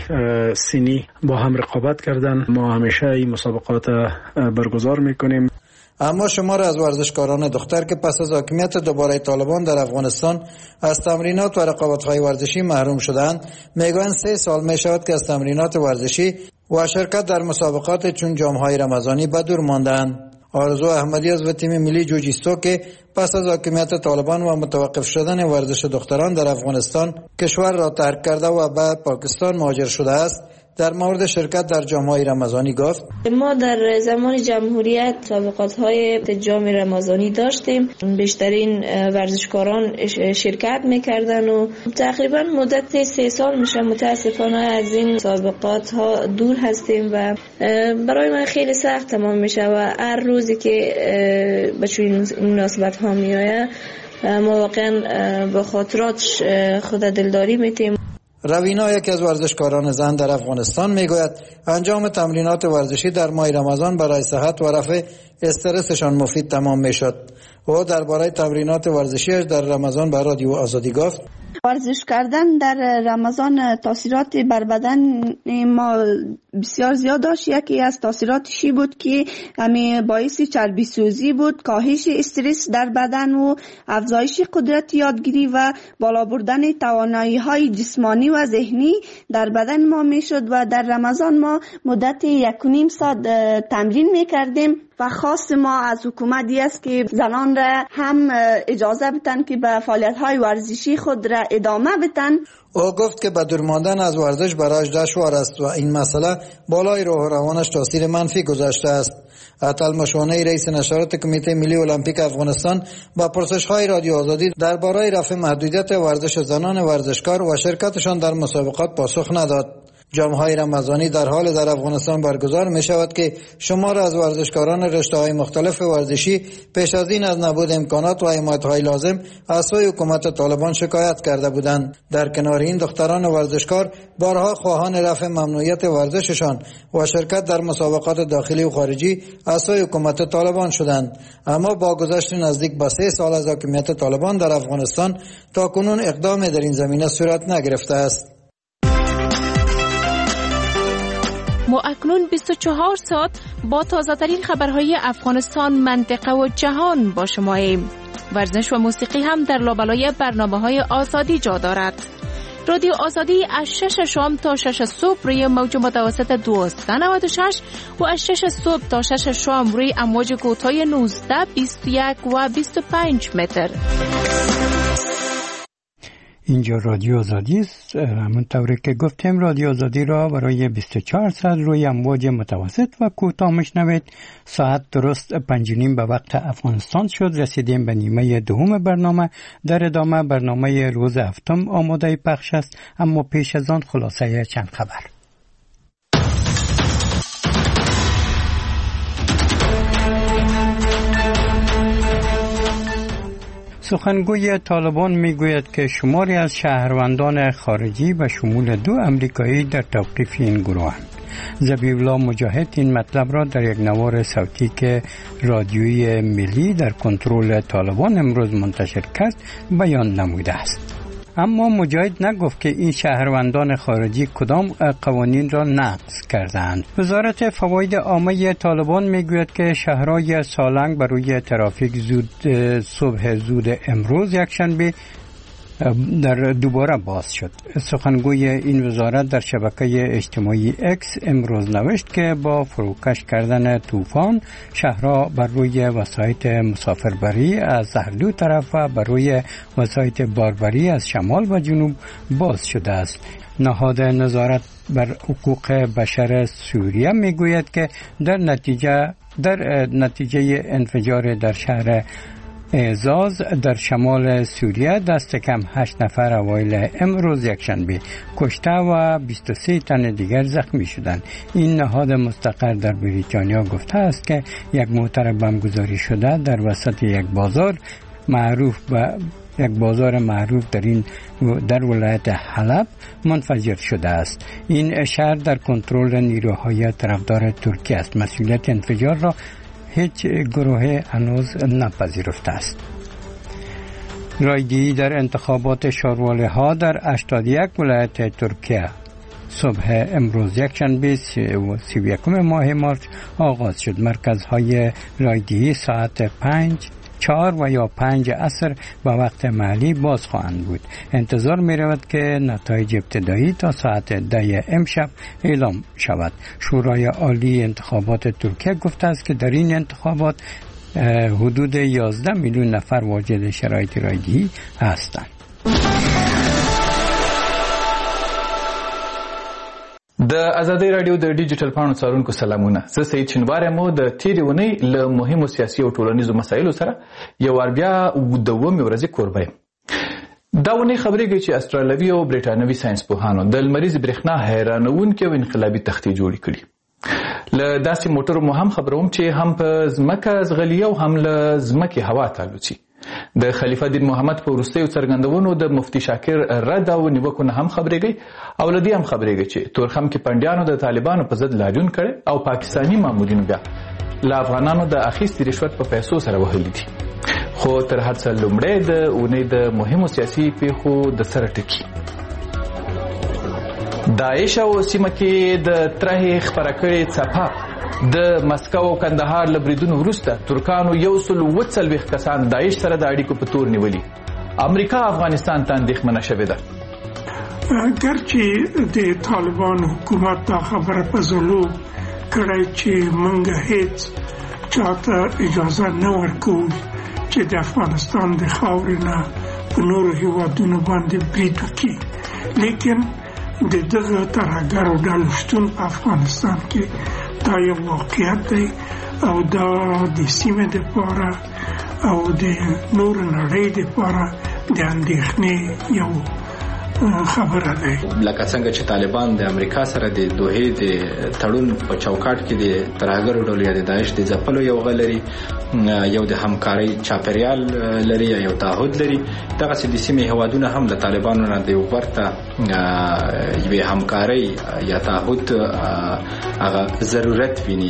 Speaker 20: سنی با هم رقابت کردند. ما همیشه این مسابقات برگزار میکنیم.
Speaker 18: اما شمار از ورزشکاران دختر که پس از حاکمیت دوباره طالبان در افغانستان از تمرینات و رقابت‌های ورزشی محروم شدند، میگویند 3 سال میشود که از تمرینات ورزشی و شرکت در مسابقات چون جام‌های رمضانی به دور ماندند. آرزو احمدی از تیم ملی جوجیستو که پس از حاکمیت طالبان و متوقف شدن ورزش دختران در افغانستان کشور را ترک کرده و به پاکستان مهاجر شده است، در مورد شرکت در جام‌های رمضانی گفت:
Speaker 4: ما در زمان جمهوریت مسابقات‌های جام رمضانی داشتیم. بیشترین ورزشکاران شرکت می‌کردن و تقریبا مدت 3 سال میشه متاسفانه از این مسابقات‌ها دور هستیم و برای من خیلی سخت تمام میشه و هر روزی که به چنین مناسبت‌ها میآید ما واقعا به خاطراتش خود دلداری می‌کنیم.
Speaker 18: روینا، یکی از ورزشکاران زن در افغانستان، میگوید انجام تمرینات ورزشی در ماه رمضان برای صحت و رفع استرسشان مفید تمام میشد. او درباره تمرینات ورزشیش در رمضان به رادیو آزادی گفت:
Speaker 21: ورزش کردن در رمضان تاثیرات بر بدن ما بسیار زیاد داشت. یکی از تاثیراتشی بود که همین باعث چربی سوزی بود، کاهش استرس در بدن و افزایش قدرت یادگیری و بالا بردن توانایی‌های جسمانی و ذهنی در بدن ما میشد و در رمضان ما مدت 1.5 ساعت تمرین میکردیم و خواست ما از حکومت است که زنان را هم اجازه بدن که به فعالیت‌های ورزشی خود را ادامه بدن.
Speaker 18: او گفت که به دور ماندن از ورزش برایش دشوار است و این مسئله بالای روح و روانش تاثیر منفی گذاشته است. عطل مشوانی رئیس نشرات کمیته ملی المپیک افغانستان با پرسش‌های رادیو آزادی درباره رفع محدودیت ورزش زنان ورزشکار و شرکتشان در مسابقات پاسخ نداد. جام‌های رمضانی در حال در افغانستان برگزار می شود که شمار از ورزشکاران رشته‌های مختلف ورزشی پیش از این از نبود امکانات و حمایت‌های لازم از سوی حکومت طالبان شکایت کرده بودند. در کنار این دختران ورزشکار بارها خواهان رفع ممنوعیت ورزششان و شرکت در مسابقات داخلی و خارجی از سوی حکومت طالبان شدند، اما با گذشت نزدیک به 3 سال از حاکمیت طالبان در افغانستان تاکنون اقدام در این زمینه صورت نگرفته است.
Speaker 13: ما اکنون 24 ساعت با تازه‌ترین خبرهای افغانستان، منطقه و جهان با شماییم. ورزش و موسیقی هم در لابلای برنامه‌های آزادی جا دارد. رادیو آزادی از 6 شام تا 6 صبح روی موج متوسط 1296 و از 6 صبح تا 6 شام روی امواج کوتاه 19، 21 و 25 متر.
Speaker 1: اینجا رادیو آزادی است. همونطوری که گفتیم رادیو آزادی را برای 24 ساعت روی امواج متوسط و کوتاه میشنوید. ساعت درست 5:30 به وقت افغانستان شد. رسیدیم به نیمه دوم برنامه. در ادامه برنامه روز هفتم آماده پخش است، اما پیش از آن خلاصه چند خبر. سخنگوی طالبان میگوید که شماری از شهروندان خارجی به شمول 2 امریکایی در توقیف این گروهند. ذبیح الله مجاهد این مطلب را در یک نوار صوتی که رادیوی ملی در کنترل طالبان امروز منتشر کرد بیان نموده است. اما مجاهد نگفت که این شهروندان خارجی کدام قوانین را نقض کردند. وزارت فواید عامه طالبان میگوید که شهرهای سالنگ بر روی ترافیک صبح زود امروز یکشنبه دوباره باز شد. سخنگوی این وزارت در شبکه اجتماعی اکس امروز نوشت که با فروکش کردن طوفان شهرها بر روی وسایط مسافربری از هر دو طرف و بر روی وسایط باربری از شمال و جنوب باز شده است. نهاد نظارت بر حقوق بشر سوریه میگوید که در نتیجه انفجار در شهر اعزاز در شمال سوریه دست کم 8 نفر اوایل امروز یکشنبه کشته و 23 تن دیگر زخمی شدند. این نهاد مستقر در بریتانیا گفته است که یک موتر بمبگذاری شده در وسط یک بازار معروف در ولایت حلب منفجر شده است. این شهر در کنترل نیروهای طرفدار ترکیه است. مسئولیت انفجار را هیچ گروه هنوز نپذیرفته است. رایگیری در انتخابات شوروله ها در 81 ولایت ترکیه صبح امروز یکشنبه 31 ماه مارس آغاز شد. مرکزهای رایگیری ساعت 4 و یا 5 عصر به وقت محلی باز خواهند بود. انتظار می رود که نتایج ابتدایی تا ساعت 10 امشب اعلام شود. شورای عالی انتخابات ترکیه گفته است که در این انتخابات حدود 11 میلیون نفر واجد شرایط رایگیری هستند.
Speaker 2: د ازادي رادیو د ډیجیټل پاڼو څارونکو سلامونه. زه سید شینوار مو د تیرې ونې له مهمو سیاسي او ټولنیزو مسایلو سره یو وار بیا د اوومې ورځې کوربه یم. دا ونې خبرېږي چې استرالیوي او برېټانوي ساینسپوهانو د لمریزې برېښنا حیرانوونکې او انقلابي تختې جوړې کړي. له داسې موټرو مو هم خبروم چې هم په ځمکه ځغلي او هم له ځمکې هوا ته الوځي. د خلیفه دین محمد په وروستیو څرګندونو د مفتی شاکر رد او نیوکو نه هم خبرېږي او له دې هم خبرېږي چې تورخم کې پنډیانو د طالبانو په ضد لاریون کړی او پاکستاني مامورینو بیا له افغانانو د اخیستې رشوت په پیسو سره وهلي دي. خو تر هر څه لومړی د اونۍ د مهمو سیاسي پیښو د سره ټکي. داعش او سیمه کې د ترهې خپره کړې څپه د مسکو او کندهار له بریدونو وروسته ترکانو 140 کسان داعش سره د اړیکو په تور نیولي. امریکا افغانستان ته اندېښمنه شوې ده.
Speaker 14: ګرچې د طالبان حکومت دا خبره په زلو کړی چې موږ هیڅ چاته اجازه نه ورکوو چې د افغانستان د خاورې نه په نورو هیوادونو باندې برید وکړي، لیکن د دغه ترهګرو ډلو شتون په افغانستان کې دا یو واقعیت دی او دا د سیمې دپاره او د نور نړۍ دپاره د اندېښنې یو خبره دی.
Speaker 2: لکه څنګه چې طالبان د امریکا سره د دوحې د تړون په چوکاټ کې د ترهګرو ډلو یا د داعش د ځپلو یو غل لري، یو د همکارۍ چاپیریال لري، یو تعهد لري. دغسې د سیمې هیوادونه هم د طالبانو نه د ورته یوې همکارۍ یا تعهد هغه ضرورت ویني.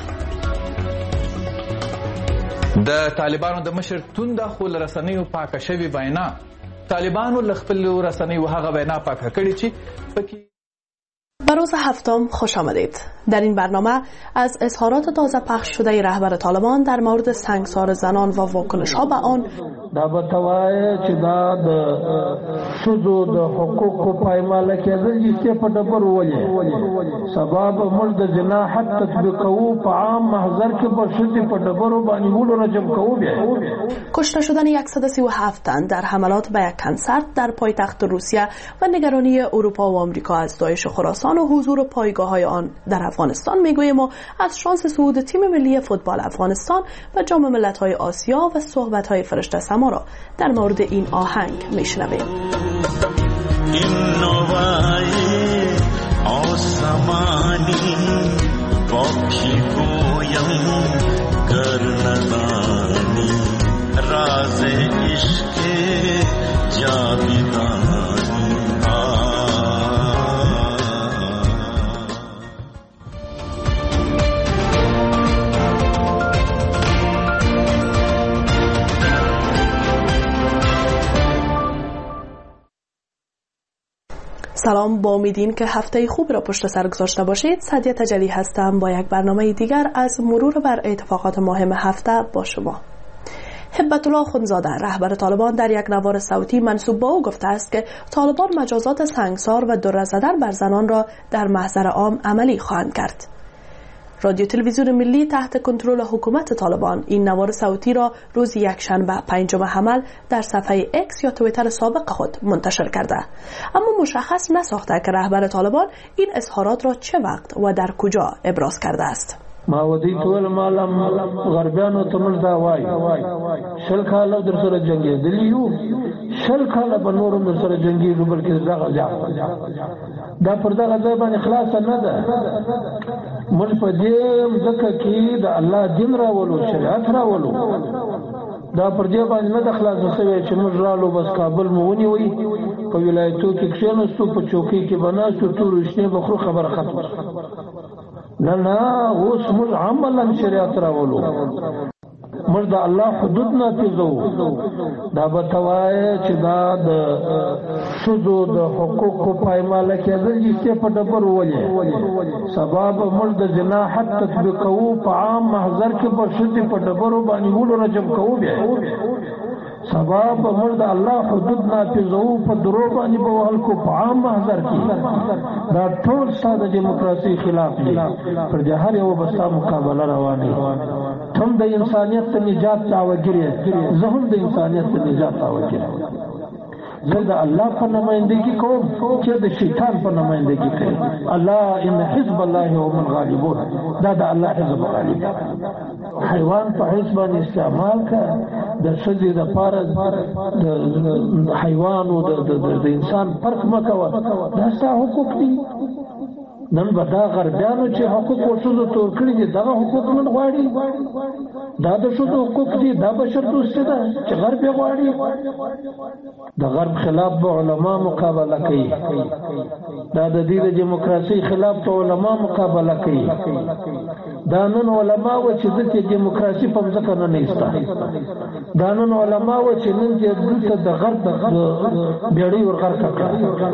Speaker 2: د طالبانو د مشر تونده خو له رسنیو پاکه شوې وینا طالبانو له خپلو رسنیو هغه وینا پاکه کړې چې پکې
Speaker 5: به روز هفتم خوش آمدید. در این برنامه از اظهارات تازه پخش شده رهبر طالبان در مورد سنگسار زنان و واکنش‌ها به آن،
Speaker 22: دا بتوای چې دا د شذو د حقوقو پایماله کېدل چې په ډبرو ولې سبب موږ د جنا حد تطبیقو په عام محضر کې په شذ په ډبرو باندې ولو رجم کوو.
Speaker 5: کشته شدن 137 تن در حملات به یک کنسرت در پایتخت روسیه و نگرانی اروپا و آمریکا از داعش خراسان و حضور پایگاه‌های آن در افغانستان میگوییم و از شانس صعود تیم ملی فوتبال افغانستان به جام ملت‌های آسیا و صحبت‌های فرشته سما را در مورد این آهنگ میشنویم.
Speaker 23: این نوای آسمانی پاکی گویم گرندانی راز عشق جاویدانی.
Speaker 5: سلام، با امیدین که هفته خوب را پشت سر گذاشته باشید. سعدیه تجلی هستم با یک برنامه دیگر از مرور بر اتفاقات مهم هفته با شما. هبت الله خونزاده رهبر طالبان در یک نوار صوتی منسوب به او گفته است که طالبان مجازات سنگسار و دره زدن بر زنان را در محضر عام عملی خواهند کرد. رادیو تلویزیون ملی تحت کنترل حکومت طالبان این نوار صوتی را روز یکشنبه 5 حمل در صفحه اکس یا توییتر سابق خود منتشر کرده، اما مشخص نساخته که رهبر طالبان این اظهارات را چه وقت و در کجا ابراز کرده است.
Speaker 22: ما ودی ټول مالم غربیانو ته موږ دا وایو شل کاله در سره جنګېدلي یو، شل کاله به نور در سره جنګېږو، بلکې دغه دا پر دغه ځای باندې خلاصه نه ده. موږ په دې ځکه کې د الله دین راولو، شریعت راولو، دا پر دې باندې نه د خلاصه شوی چې موږ رالو بس کابل مو ونیوي، په ولایتو کې کښېناستو، په چوکۍ کې به ناستو، تورو شنې بخرو، خبره ختمه. نه نه، اوس موږ عملا شریعت راولو، موږ د الله حدود نافذو. دا به ته وایې چې دا د ښځو د حقوقو پایماله کېدل چې په ډبرو ولې سبب موږ د جنا حد تطبیقو په عام محضر کې په ښځې په ډبرو باندې ولو رجم کوو. بیا سبب موږ د الله حدود نافذو، په درو باندې په وهل کو په عام محضر کې. دا ټول ستا د دیموکراسۍ خلاف دي، پر دې هر یو به ستا مقابله روانه وي. هم د انسانیت ته نجات دعوګر یې، زه هم د انسانیت ته نجات دعوګر یم. زه د الله په نمایندګي کوم چې د شیطان په نمایندګي کوي. الله ان حزب الله هم الغالبون، دا د الله حزب غالب. حیوان په حزب باندې استعمال کا د ښځې د پاره د حیوان او د انسان فرق مکوه، دا ستا حقوق دي. نن به دا غربیانو چې حقوق ورښځو تور کړي دي، دغه حقوق نن غواړي. دا د ښځو حقوق دي، دا بشر دوستي ده چې غرب یې غواړي. د غرب خلاف به علما مقابله کوي، دا د دې د دیموکراسۍ خلاف به علما مقابله کوي. دا نن علما و چې دلته دیموکراسي په ځکه نه نېسته، دا نن علما و چې نن دلته د غرب بیړۍ ورغرقه کړه.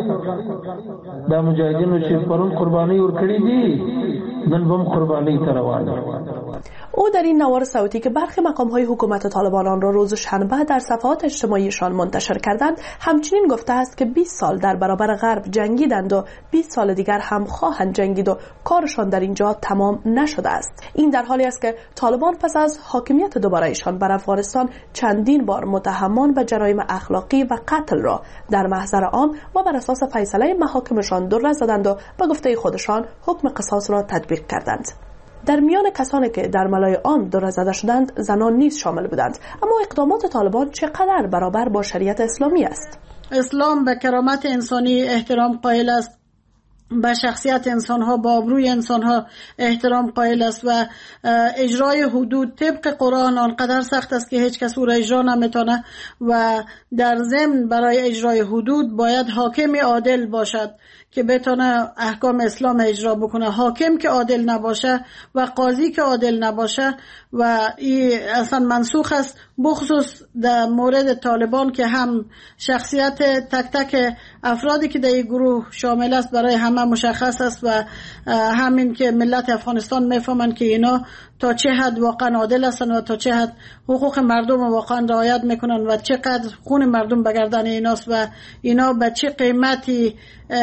Speaker 22: دا مجاهدینو چې پرون قرباني ورکړي دي، نن به هم قرباني ته روان دي.
Speaker 5: او در این نوار صوتی که برخی مقام‌های حکومت طالبان آن را روز شنبه در صفحات اجتماعیشان منتشر کردند، همچنین گفته است که 20 سال در برابر غرب جنگیدند و 20 سال دیگر هم خواهند جنگید و کارشان در اینجا تمام نشده است. این در حالی است که طالبان پس از حاکمیت دوباره‌ایشان بر افغانستان چندین بار متهمان به جرایم اخلاقی و قتل را در محضر عام و بر اساس فیصله محاکمشان دره زدند و به گفته خودشان حکم قصاص را تطبیق کردند. در میان کسانی که در ملای آن دره زده شدند زنان نیز شامل بودند. اما اقدامات طالبان چقدر برابر با شریعت اسلامی است؟
Speaker 8: اسلام به کرامت انسانی احترام قائل است، به شخصیت انسانها، با آبروی انسانها احترام قائل است و اجرای حدود طبق قرآن آنقدر سخت است که هیچ کس او را اجرا نمیتونه و در ضمن برای اجرای حدود باید حاکم عادل باشد که بتونه احکام اسلام اجرا بکنه. حاکم که عادل نباشه و قاضی که عادل نباشه و این اصلا منسوخ است، بخصوص در مورد طالبان که هم شخصیت تک تک افرادی که در این گروه شامل است برای همه مشخص است و همین که ملت افغانستان میفهمند که اینا تا چه حد واقعا عادل هستند و تا چه حد حقوق مردم واقعا رعایت میکنن و چقدر خون مردم به گردن ایناست و اینا به چه قیمتی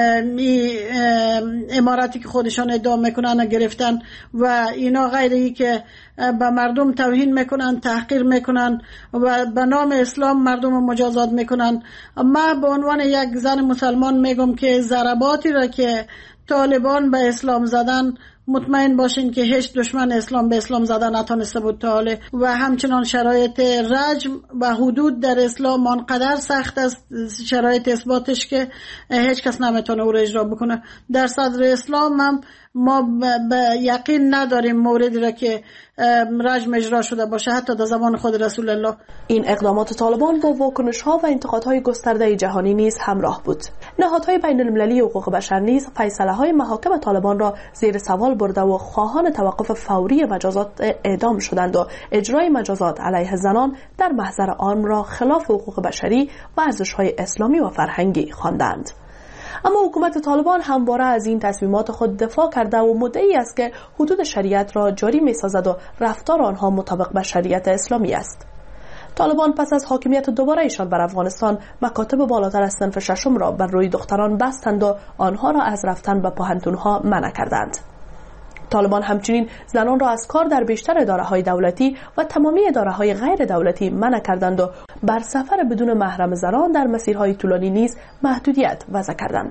Speaker 8: اماراتی که خودشان ادعا میکنن گرفتن و اینا غیر ای که به مردم توهین میکنن، تحقیر میکنن و به نام اسلام مردم مجازات میکنن. من به عنوان یک زن مسلمان میگم که ضرباتی را که طالبان به اسلام زدن مطمئن باشین که هیچ دشمن اسلام به اسلام زدن نتونسته بود تا حاله و همچنان شرایط رجم و حدود در اسلام آنقدر سخت است، شرایط اثباتش که هیچ کس نمیتونه او را اجرا بکنه. در صدر اسلام هم ما به یقین نداریم موردی را که رجم اجرا شده باشه حتی در زمان خود رسول الله.
Speaker 5: این اقدامات طالبان با واکنش‌ها و انتقادهای گسترده جهانی نیز همراه بود. نهادهای بین‌المللی حقوق بشر نیز فیصله‌های محاکم طالبان را زیر سوال برده و خواهان توقف فوری مجازات اعدام شدند و اجرای مجازات علیه زنان در محضر عام را خلاف حقوق بشری و ارزش‌های اسلامی و فرهنگی خواندند. اما حکومت طالبان همواره از این تصمیمات خود دفاع کرده و مدعی است که حدود شریعت را جاری می‌سازد و رفتار آنها مطابق با شریعت اسلامی است. طالبان پس از حاکمیت دوباره ایشان بر افغانستان مکاتب بالاتر از صنف ششم را بر روی دختران بستند و آنها را از رفتن به پوهنتون‌ها منع کردند. طالبان همچنین زنان را از کار در بیشتر اداره‌های دولتی و تمامی اداره‌های غیر دولتی منع کردند و بر سفر بدون محرم زنان در مسیرهای طولانی نیز محدودیت وضع کردند.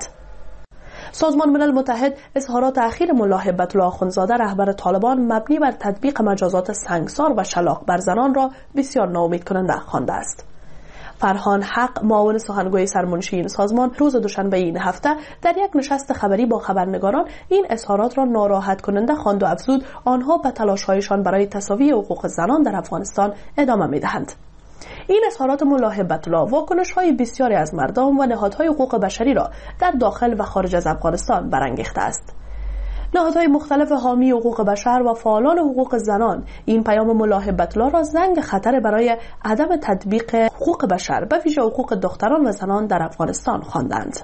Speaker 5: سازمان ملل متحد اظهارات اخیر ملا هبت الله اخوندزاده رهبر طالبان مبنی بر تطبیق مجازات سنگسار و شلاق بر زنان را بسیار ناامید کننده خوانده است. فرهان حق معاون سخنگوی سرمنشی این سازمان روز دوشنبه این هفته در یک نشست خبری با خبرنگاران این اظهارات را ناراحت کننده خواند و افزود آنها به تلاش‌هایشان برای تساوی حقوق زنان در افغانستان ادامه می‌دهند. این اظهارات ملا هبت الله واکنش‌های بسیاری از مردم و نهادهای حقوق بشری را در داخل و خارج از افغانستان برانگیخته است. نهادهای مختلف حامی حقوق بشر و فعالان حقوق زنان این پیام ملا هبت الله را زنگ خطر برای عدم تطبیق حقوق بشر به ویژه حقوق دختران و زنان در افغانستان خواندند.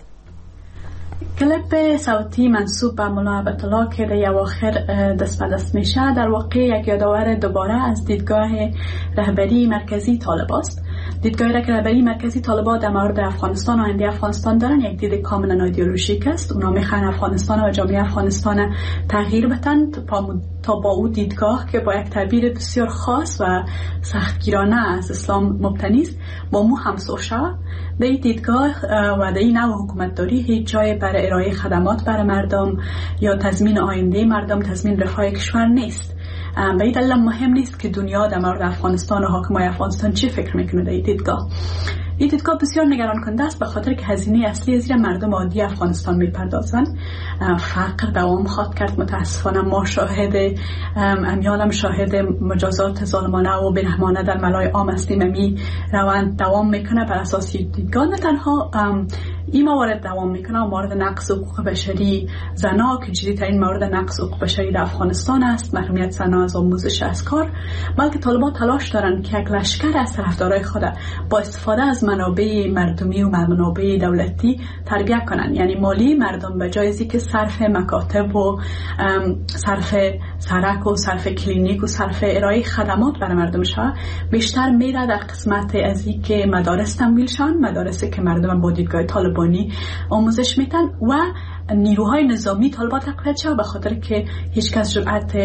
Speaker 10: کلیپ صوتی منسوب به ملا هبت الله که در اواخر دست به دست میشه در واقع یک یادآور دوباره از دیدگاه رهبری مرکزی طالب است. دیدگاه رهبری مرکزی طالبان در مورد افغانستان و آینده افغانستان دارن یک دید کاملا ایدئولوژیک است. اونا میخوان افغانستان و جامعه افغانستان تغییر بدن تا با او دیدگاه که با یک تعبیر بسیار خاص و سختگیرانه از اسلام مبتنی است با مو همسو شود. در این دیدگاه و در این نوع حکومتداری هیچ جای برای ارائه خدمات برای مردم یا تضمین آینده مردم، تضمین رفاه کشور نیست. به این دلیل مهم نیست که دنیا در مورد افغانستان و حاکمای افغانستان چی فکر میکنه. در این دیدگاه بسیار نگران کننده است به خاطر که هزینه اصلی زیر مردم عادی افغانستان میپردازند. فقر دوام خواهد کرد. متاسفانه ما شاهد امیالم شاهد مجازات ظالمانه و بی‌رحمانه در ملای عام هستیم. می روند دوام میکنه بر اساس دیدگاه. نه تنها این موارد دوام میکنه و مورد نقض حقوق بشری زنا که جدیدترین مورد نقض حقوق بشری در افغانستان است، محرومیت زنا از آموزش از کار، بلکه طالبان تلاش دارن که یک لشکر از طرفدارای خود با استفاده از منابع مردمی و منابع دولتی تربیت کنن. یعنی مالی مردم به جای اینکه صرف مکاتب و صرف سرک و صرف کلینیک و صرف ارائه خدمات برای مردم شود، بیشتر میره در قسمت از اینکه مدارس تمویل شن، مدارسی که مردم با دیدگاه طالبانی آموزش میتن و نیروهای نظامی طالبان تقویت شد به خاطر که هیچ کس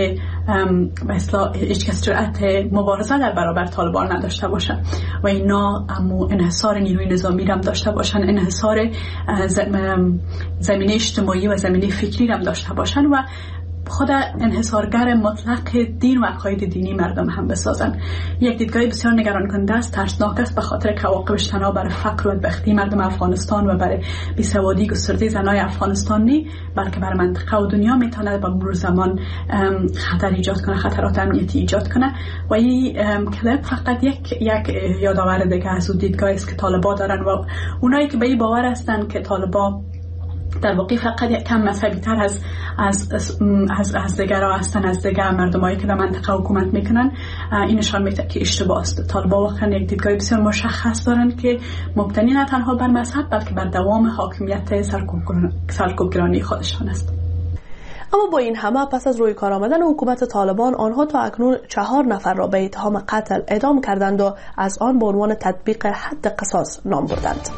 Speaker 10: جرأت مبارزه در برابر طالبان نداشته باشه و اینا انحصار نیروی نظامی را هم داشته باشن، انحصار زمینه اجتماعی و زمینه فکری را هم داشته باشن و خود انحصارگر مطلق دین و عقاید دینی مردم هم بسازن. یک دیدگاه بسیار نگران کننده است، ترسناک است به خاطر که عواقبش تنها برای فقر و بدبختی مردم افغانستان و برای بیسوادی گسترده زنای افغانستان نی، بلکه برای منطقه و دنیا میتونه به مرور زمان خطر ایجاد کنه، خطرات امنیتی ایجاد کنه. و این کلیپ فقط یک یادآور دیگه از اون دیدگاهی است که طالبان دارن و اونایی که به این باور هستن که طالبان در واقع فقط یک کم مذهبی تر از دیگرها هستن، از دیگر مردمایی که در منطقه حکومت میکنن، این نشان میده که اشتباه است. طالبان واقعا یک دیدگاه بسیار مشخص دارن که مبتنی نه تنها بر مذهب بلکه بر دوام حاکمیت سرکوبگرانی خودشان است.
Speaker 5: اما با این همه پس از روی کار آمدن حکومت طالبان، آنها تا اکنون 4 نفر را به اتهام قتل اعدام کردند و از آن به عنوان تطبیق حد قصاص نام بردند.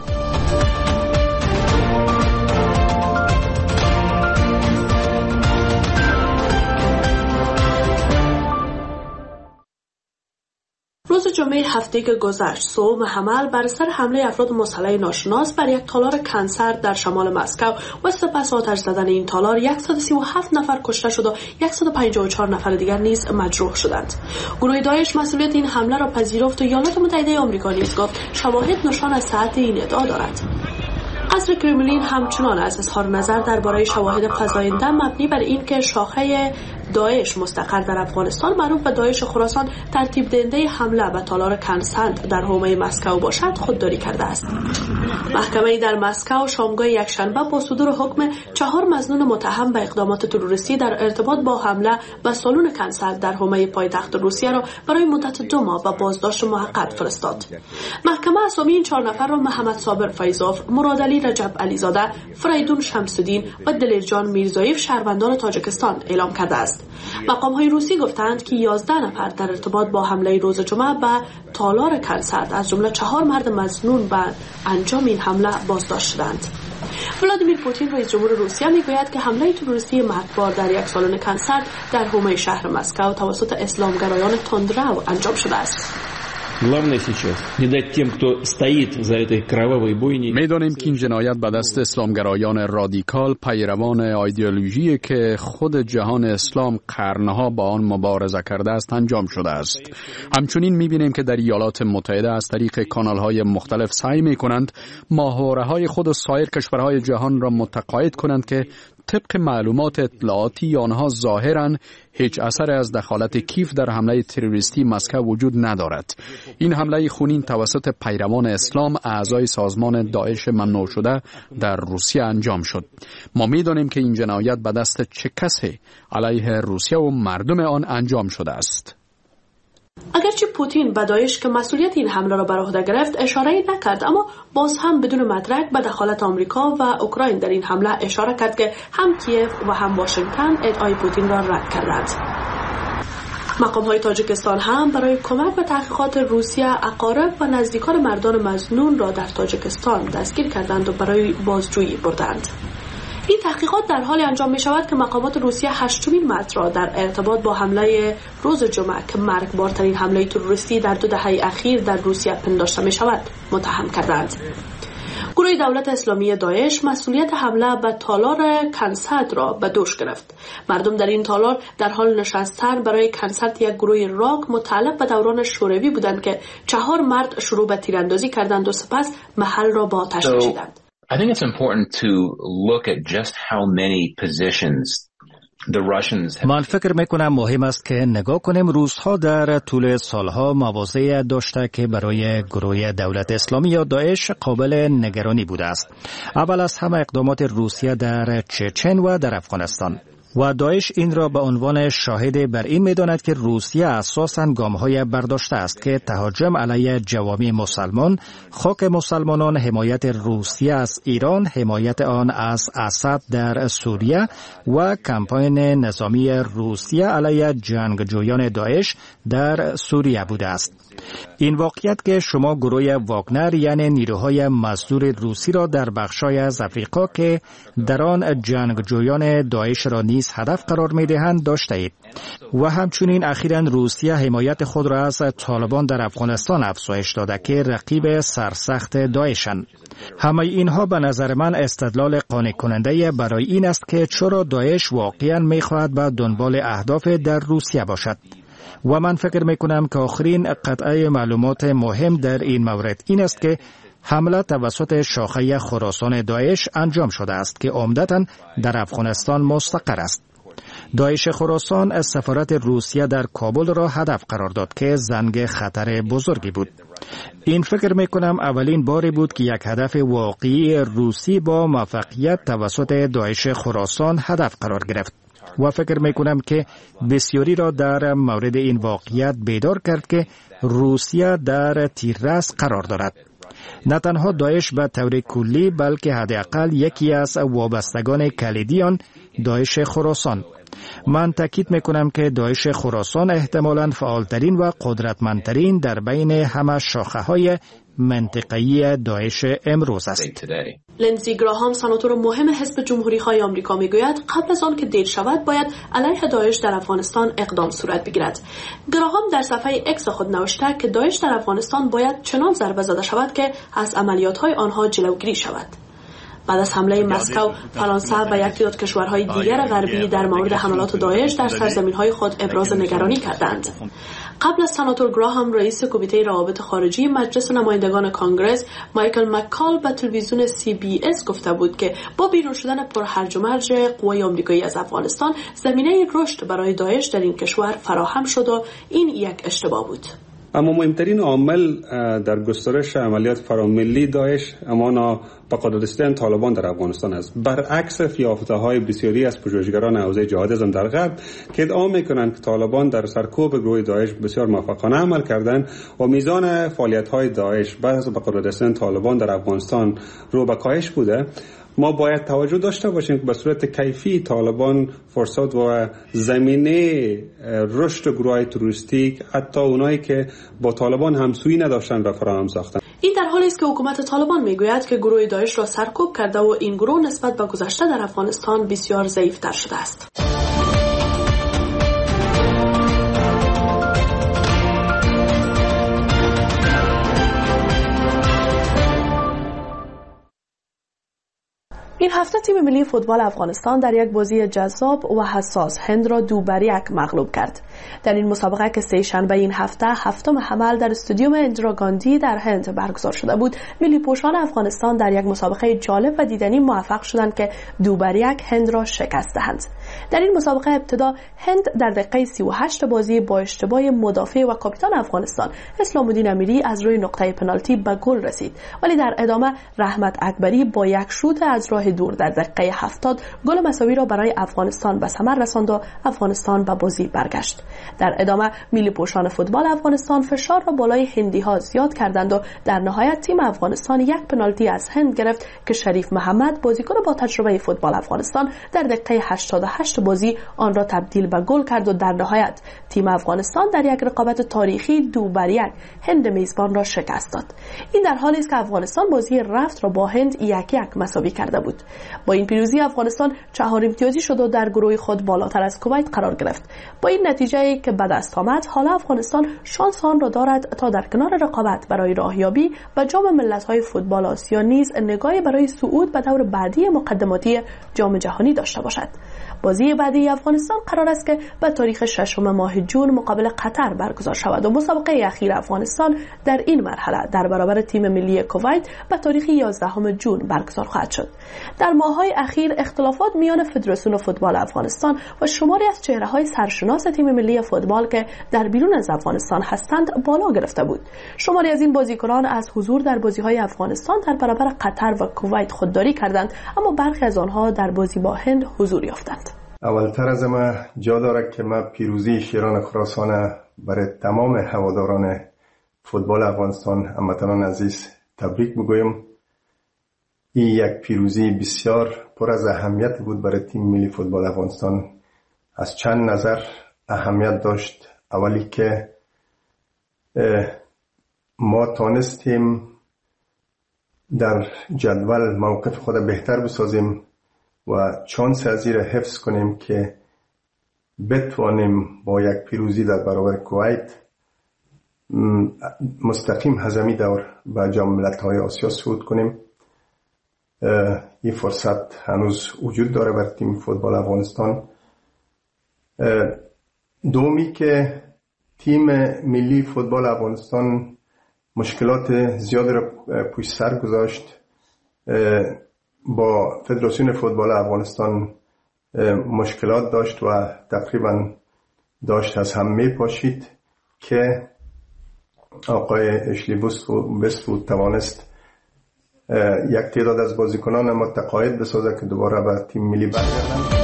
Speaker 5: روز جمعه هفته که گذشت، صبح حمل بر سر حمله افراد مسلح ناشناس بر یک تالار کنسر در شمال مسکو و سپس آتش زدن این تالار 137 نفر کشته شد و 154 نفر دیگر نیز مجروح شدند. گروه داعش مسئولیت این حمله را پذیرفت و ایالات متحده آمریکا نیز گفت شواهد نشان از صحت این ادعا دارد. قصر کرملین همچنان از اظهار نظر درباره شواهد فزاینده مبنی بر اینکه شاخه داعش مستقر در افغانستان معروف به داعش خراسان ترتیب دهنده حمله به تالار کنسند در حومه مسکو باشد خودداری کرده است. محکمه‌ای در مسکو شامگاه یکشنبه با صدور حکم 4 مظنون متهم به اقدامات تروریستی در ارتباط با حمله به سالن کنسل در حومه پایتخت روسیه را برای مدت 2 ماه به بازداشت موقت فرستاد. محکمه اسامی این 4 نفر را محمد صابر فیضوف، مرادعلی رجب علیزاده، فریدون شمس‌الدین و دلیرجان میرزایف شهروندان تاجیکستان اعلام کرده است. مقام‌های روسی گفتند که 11 نفر در ارتباط با حمله روز جمعه به تالار کنسرت از جمله 4 مرد مظنون به انجام این حمله بازداشت شدند. ولادیمیر پوتین رئیس جمهور روسیه میگوید که حمله تروریستی مرگبار در یک سالن کنسرت در حومه شهر مسکو توسط اسلامگرایان تندرو انجام شده است.
Speaker 3: می‌دانیم که این جنایت به دست اسلامگرایان رادیکال پیروان ایدئولوژی که خود جهان اسلام قرنها با آن مبارزه کرده است انجام شده است. همچنین می‌بینیم که در ایالات متحده از طریق کانال‌های مختلف سعی می‌کنند ماهواره‌های خود و سایر کشورهای جهان را متقاعد کنند که طبق معلومات اطلاعاتی آنها ظاهراً هیچ اثر از دخالت کیف در حمله تروریستی مسکو وجود ندارد. این حمله خونین توسط پیروان اسلام اعضای سازمان داعش ممنوع شده در روسیه انجام شد. ما می‌دانیم که این جنایت به دست چه کسی علیه روسیه و مردم آن انجام شده است.
Speaker 5: اگرچه پوتین به داعش که مسئولیت این حمله را بر عهده گرفت اشاره‌ای نکرد، اما باز هم بدون مدرک به دخالت آمریکا و اوکراین در این حمله اشاره کرد که هم کیف و هم واشنگتن ادعای پوتین را رد کردند. مقام‌های تاجیکستان هم برای کمک به تحقیقات روسیه اقارب و نزدیکان مردان مظنون را در تاجیکستان دستگیر کردند و برای بازجویی بردند. این تحقیقات در حال انجام می شود که مقامات روسیه 8مین مرد را در ارتباط با حمله روز جمعه که مرگبارترین حمله تروریستی در 2 دهه اخیر در روسیه پنداشته می شود متهم کردند. گروه دولت اسلامی داعش مسئولیت حمله به تالار کنسرت را به دوش گرفت. مردم در این تالار در حال نشستن برای کنسرت یک گروه راک متعلق به دوران شوروی بودند که 4 مرد شروع به تیراندازی کردند و سپس محل را با آتش کشیدند.
Speaker 7: I think it's important to look at just how many positions the Russians have.
Speaker 9: من فکر میکنم مهم است که نگاه کنیم روس‌ها در طول سالها مواضعی داشته که برای گروه دولت اسلامی یا داعش قابل نگرانی بوده است. اول از همه اقدامات روسیه در چچن و در افغانستان. و داعش این را به عنوان شاهد بر این می‌داند که روسیه اساساً گام‌های برداشته است که تهاجم علیه جوامع مسلمان، خاک مسلمانان، حمایت روسیه از ایران، حمایت آن از اسد در سوریه و کمپاین نظامی روسیه علیه جنگجویان داعش در سوریه بوده است. این واقعیت که شما گروه واگنر یعنی نیروهای مزدور روسی را در بخشای از افریقا که در آن جنگجویان داعش را نیز نیز هدف قرار می‌دهند داشته اید و همچنین اخیراً روسیه حمایت خود را از طالبان در افغانستان افزایش داده که رقیب سرسخت داعشند. همه اینها به نظر من استدلال قانع کننده برای این است که چرا داعش واقعاً می‌خواهد به دنبال اهداف در روسیه باشد. و من فکر می‌کنم که آخرین قطعه معلومات مهم در این مورد این است که حمله توسط شاخه خراسان داعش انجام شده است که عمدتاً در افغانستان مستقر است. داعش خراسان از سفارت روسیه در کابل را هدف قرار داد که زنگ خطر بزرگی بود. این فکر میکنم اولین باری بود که یک هدف واقعی روسی با موفقیت توسط داعش خراسان هدف قرار گرفت و فکر میکنم که بسیاری را در مورد این واقعیت بیدار کرد که روسیه در تیررس قرار دارد. نه تنها داعش به طور کلی بلکه حداقل یکی از وابستگان کلیدی آن داعش خراسان. من تاکید میکنم که داعش خراسان احتمالاً فعالترین و قدرتمندترین در بین همه شاخه‌های منطقه‌ای داعش امروز است.
Speaker 5: لندزی گراهام سناتور مهم حزب جمهوری‌خواه آمریکا میگوید قبل از آن که دیر شود باید علیه داعش در افغانستان اقدام صورت بگیرد. گراهام در صفحه اکس خود نوشته که داعش در افغانستان باید چنان ضربه زده شود که از عملیات‌های آنها جلوگیری شود. بعد از حمله مسکو، فرانسه و یک تعداد کشورهای دیگر غربی در مورد حملات داعش در سرزمین‌های خود ابراز نگرانی کردند. قبل از سناتور گراهام، رئیس کمیته روابط خارجی مجلس نمایندگان کانگرس مایکل مکال به تلویزیون CBS گفته بود که با بیرون شدن پرهرج و مرج قوای آمریکایی از افغانستان، زمینه رشد برای داعش در این کشور فراهم شد و این یک اشتباه بود.
Speaker 11: اما مهمترین عامل در گسترش عملیات فراملی داعش اما بقدر رسیدن طالبان در افغانستان است. برعکس یافته‌های بسیاری از پژوهشگران حوزه جهادیسم در غرب که ادعا می‌کنند که طالبان در سرکوب گروه داعش بسیار موفقانه عمل کردند و میزان فعالیت‌های داعش بعد از بقدر رسیدن طالبان در افغانستان رو به کاهش بوده، ما باید توجه داشته باشیم که به صورت کیفی طالبان فرصت و زمینه رشد گروه‌های تروریستی، حتی اونایی که با طالبان همسویی نداشتن، را فراهم ساختند.
Speaker 5: این در حالی است که حکومت طالبان میگوید که گروه داعش را سرکوب کرده و این گروه نسبت به گذشته در افغانستان بسیار ضعیف‌تر شده است. این هفته تیم ملی فوتبال افغانستان در یک بازی جذاب و حساس هند را 2-1 مغلوب کرد. در این مسابقه که سه شنبه این هفته هفتم حمل در استادیوم اندرا گاندی در هند برگزار شده بود، ملی پوشان افغانستان در یک مسابقه جالب و دیدنی موفق شدند که 2-1 هند را شکست دهند. در این مسابقه ابتدا هند در دقیقه 38 بازی با اشتباه مدافع و کاپیتان افغانستان اسلام الدین امیری از روی نقطه پنالتی به گل رسید، ولی در ادامه رحمت اکبری با یک شوت از راه دور در دقیقه 70 گل مساوی را برای افغانستان به ثمر رساند و افغانستان به بازی برگشت. در ادامه ملی پوشان فوتبال افغانستان فشار را بالای هندی ها زیاد کردند و در نهایت تیم افغانستان یک پنالتی از هند گرفت که شریف محمد بازیکن با تجربه فوتبال افغانستان در دقیقه 88 بازی آن را تبدیل به گل کرد و در نهایت تیم افغانستان در یک رقابت تاریخی 2-1 هند میزبان را شکست داد. این در حالی است که افغانستان بازی رفت را با هند 1-1 مساوی کرده بود. با این پیروزی افغانستان 4 امتیازی شد و در گروه خود بالاتر از کویت قرار گرفت. با این نتیجه که به دست آمد، حالا افغانستان شانس آن را دارد تا در کنار رقابت برای راهیابی به جام ملت‌های فوتبال آسیا نیز نگاهی برای صعود به دور بعدی مقدماتی جام جهانی داشته باشد. بازی بعدی افغانستان قرار است که به تاریخ 6 ماه جون مقابل قطر برگزار شود و مسابقه اخیر افغانستان در این مرحله در برابر تیم ملی کویت به تاریخ 11 جون برگزار خواهد شد. در ماه‌های اخیر اختلافات میان فدراسیون فوتبال افغانستان و شماری از چهره‌های سرشناس تیم ملی فوتبال که در بیرون از افغانستان هستند بالا گرفته بود. شماری از این بازیکنان از حضور در بازی‌های افغانستان در برابر قطر و کویت خودداری کردند، اما برخی از آنها در بازی با هند حضور یافتند.
Speaker 12: اولتر از ما جا دارد که ما پیروزی شیران خراسان برای تمام هواداران فوتبال افغانستان هموطنان عزیز تبریک بگویم. این یک پیروزی بسیار پر از اهمیت بود برای تیم ملی فوتبال افغانستان. از چند نظر اهمیت داشت. اولی که ما تانستیم در جدول موقف خود بهتر بسازیم و چانس از این حفظ کنیم که بتوانیم با یک پیروزی در برابر کویت مستقیم هزمی دور به جام ملت‌های آسیا صعود کنیم. این فرصت هنوز وجود داره بر تیم فوتبال افغانستان. دومی که تیم ملی فوتبال افغانستان مشکلات زیادی را پشت سر گذاشت. با فدراسیون فوتبال افغانستان مشکلات داشت و تقریبا داشت از هم می پاشید که آقای اشلی بستفود توانست یک تعداد از بازیکنان متقاعد بسازه که دوباره به تیم ملی برگردند.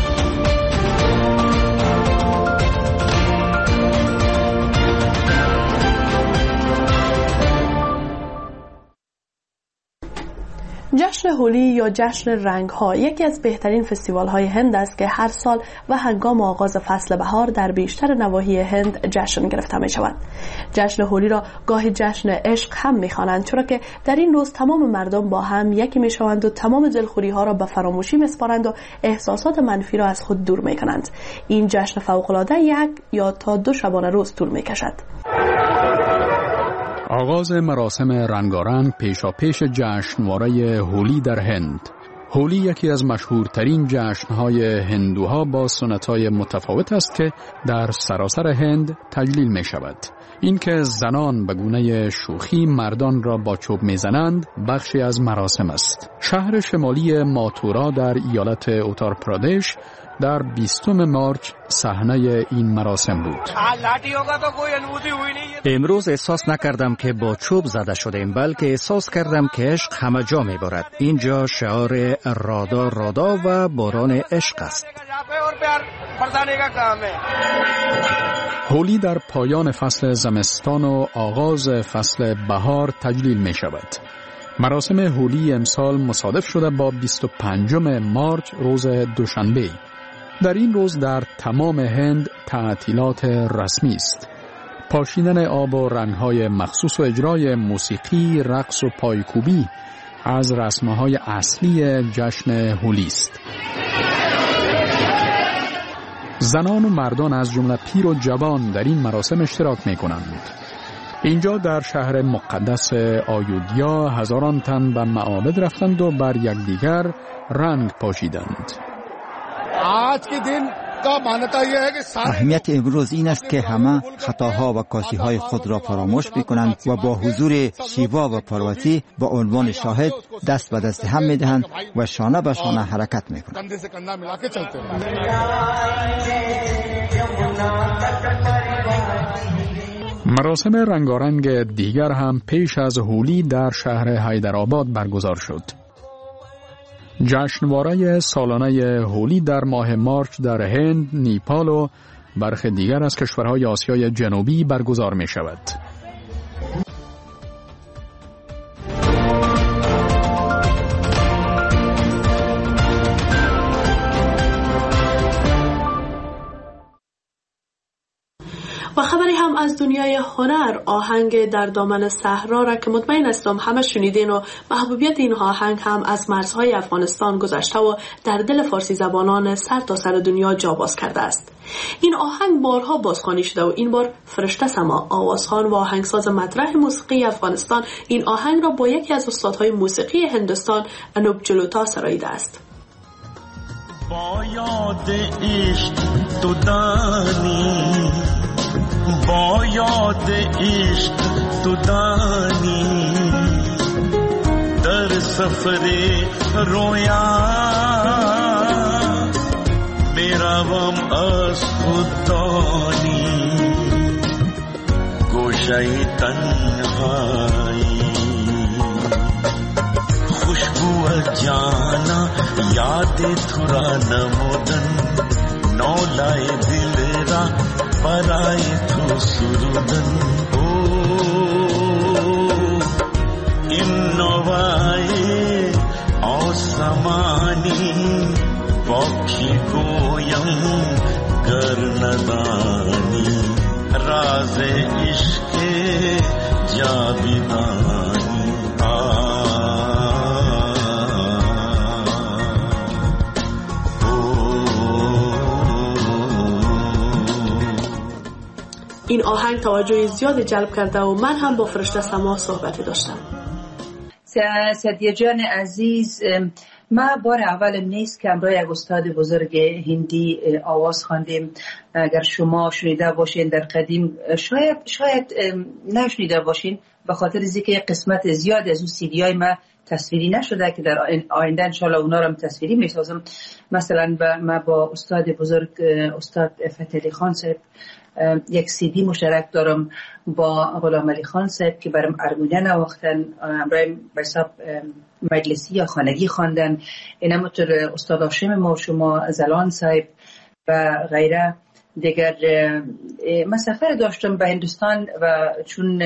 Speaker 5: جشن هولی یا جشن رنگ‌ها یکی از بهترین فستیوال‌های هند است که هر سال و هنگام آغاز فصل بهار در بیشتر نواحی هند جشن گرفته می‌شود. جشن هولی را گاهی جشن عشق هم می‌خوانند، چرا که در این روز تمام مردم با هم یکی می‌شوند و تمام دلخوری‌ها را به فراموشی می‌سپارند و احساسات منفی را از خود دور می‌کنند. این جشن فوق‌العاده یک یا تا 2 شبانه روز طول می‌کشد.
Speaker 3: آغاز مراسم رنگارنگ پیشاپیش جشنواره هولی در هند. هولی یکی از مشهورترین جشنهای هندوها با سنت‌های متفاوت است که در سراسر هند تجلیل می شود. این که زنان به گونه شوخی مردان را با چوب میزنند بخشی از مراسم است. شهر شمالی ماتورا در ایالت اوتار پرادش در 20 مارچ صحنه این مراسم بود.
Speaker 9: امروز احساس نکردم که با چوب زده شدیم، بلکه احساس کردم که عشق همه جا میبرد. اینجا شعار رادا رادا و باران عشق است.
Speaker 3: هولی در پایان فصل زمستان و آغاز فصل بهار تجلیل می شود. مراسم هولی امسال مصادف شده با 25 مارچ روز دوشنبه. در این روز در تمام هند تعطیلات رسمی است. پاشیدن آب و رنگ‌های مخصوص و اجرای موسیقی، رقص و پایکوبی از رسم‌های اصلی جشن هولی است. زنان و مردان از جمله پیر و جوان در این مراسم اشتراک می‌کنند. اینجا در شهر مقدس آیودیا هزاران تن به معابد رفتند و بر یکدیگر رنگ پاشیدند.
Speaker 6: اهمیت امروز این است که همه خطاها و کاسی‌های خود را فراموش می‌کنند و با حضور شیوا و پارواتی با عنوان شاهد دست به دست هم می‌دهند و شانه به شانه حرکت می‌کنند.
Speaker 3: مراسم رنگارنگ دیگر هم پیش از هولی در شهر حیدرآباد برگزار شد. جشنواره سالانه هولی در ماه مارچ در هند، نیپال و برخی دیگر از کشورهای آسیای جنوبی برگزار می شود.
Speaker 5: و خبری هم از دنیای هنر، آهنگ در دامن صحرا را که مطمئن هستم همه شنیدین و محبوبیت این آهنگ هم از مرزهای افغانستان گذشته و در دل فارسی زبانان سر تا سر دنیا جا باز کرده است. این آهنگ بارها بازخوانی شده و این بار فرشته سما، آوازخوان و آهنگساز مطرح موسیقی افغانستان این آهنگ را با یکی از استادهای موسیقی هندوستان انوپ جلوتا سراییده است.
Speaker 23: با یاد عشق تو دانی، با یاد عشق تو دانی، در سفر رویا میروم از خوددانی، گوشه تنهایی خوشبو جانا یاد تو را نمودن، نولای دل را برای تو سرودن. این نوای آسمانی با کی گویم گر ندانی، راز عشق جاویدانی.
Speaker 5: این آهنگ توجه زیادی جلب کرده و من هم با فرشته سما صحبتی داشتم.
Speaker 15: سدیه جان عزیز، ما بار اول نیست که امروز یک استاد بزرگ هندی آواز خواندیم. اگر شما شنیده باشین در قدیم، شاید نشنیده باشین، به خاطر اینکه قسمت زیاد از اون سیدی های ما تصویری نشده که در آینده انشالله اونا رو تصویری میسازم. مثلا ما با استاد بزرگ استاد فتح علی خان صاحب یک سیدی مشترک دارم با غلام علی خان صاحب که برام ارمونیا نواختن، امروز به حساب مجلسی یا خانگی خواندن. اینم همونطور استاد هاشم ما شما زلان صاحب و غیره دیگر. من سفر داشتم به هندوستان و چون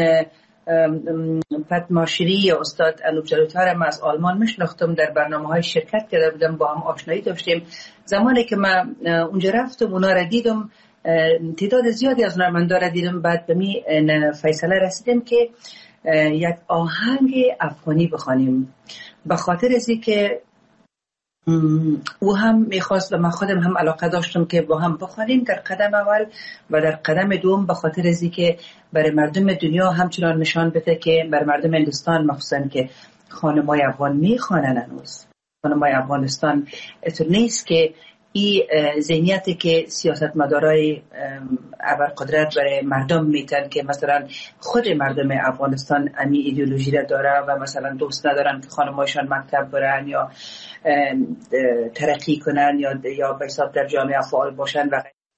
Speaker 15: پدماشری یا استاد انوپ جلوتر ما از آلمان میشناختم، در برنامه‌های شرکت کرده بودم، با هم آشنایی داشتیم. زمانی که من اونجا رفتم اونا را دیدم، تعداد زیادی از هنرمندا را دیدم، بعد به می فیصله رسیدم که یک آهنگ افغانی بخوانیم، به خاطر از اینکه او هم میخواست و من خودم هم علاقه داشتم که با هم بخوانیم در قدم اول و در قدم دوم، به خاطر از اینکه برای مردم دنیا همچنان نشان بده که برای مردم هندوستان مخصوصا که خانمای افغان میخوانن هنوز. خانمای افغانستان اتر نیست که این ذهنیتی که سیاستمدارای ابرقدرت برای مردم میتن که مثلا خود مردم افغانستان امی ایدئولوژی را داره و مثلا دوست ندارن که خانمایشان مکتب برن یا ترقی کنن یا به حساب در جامعه فعال باشن و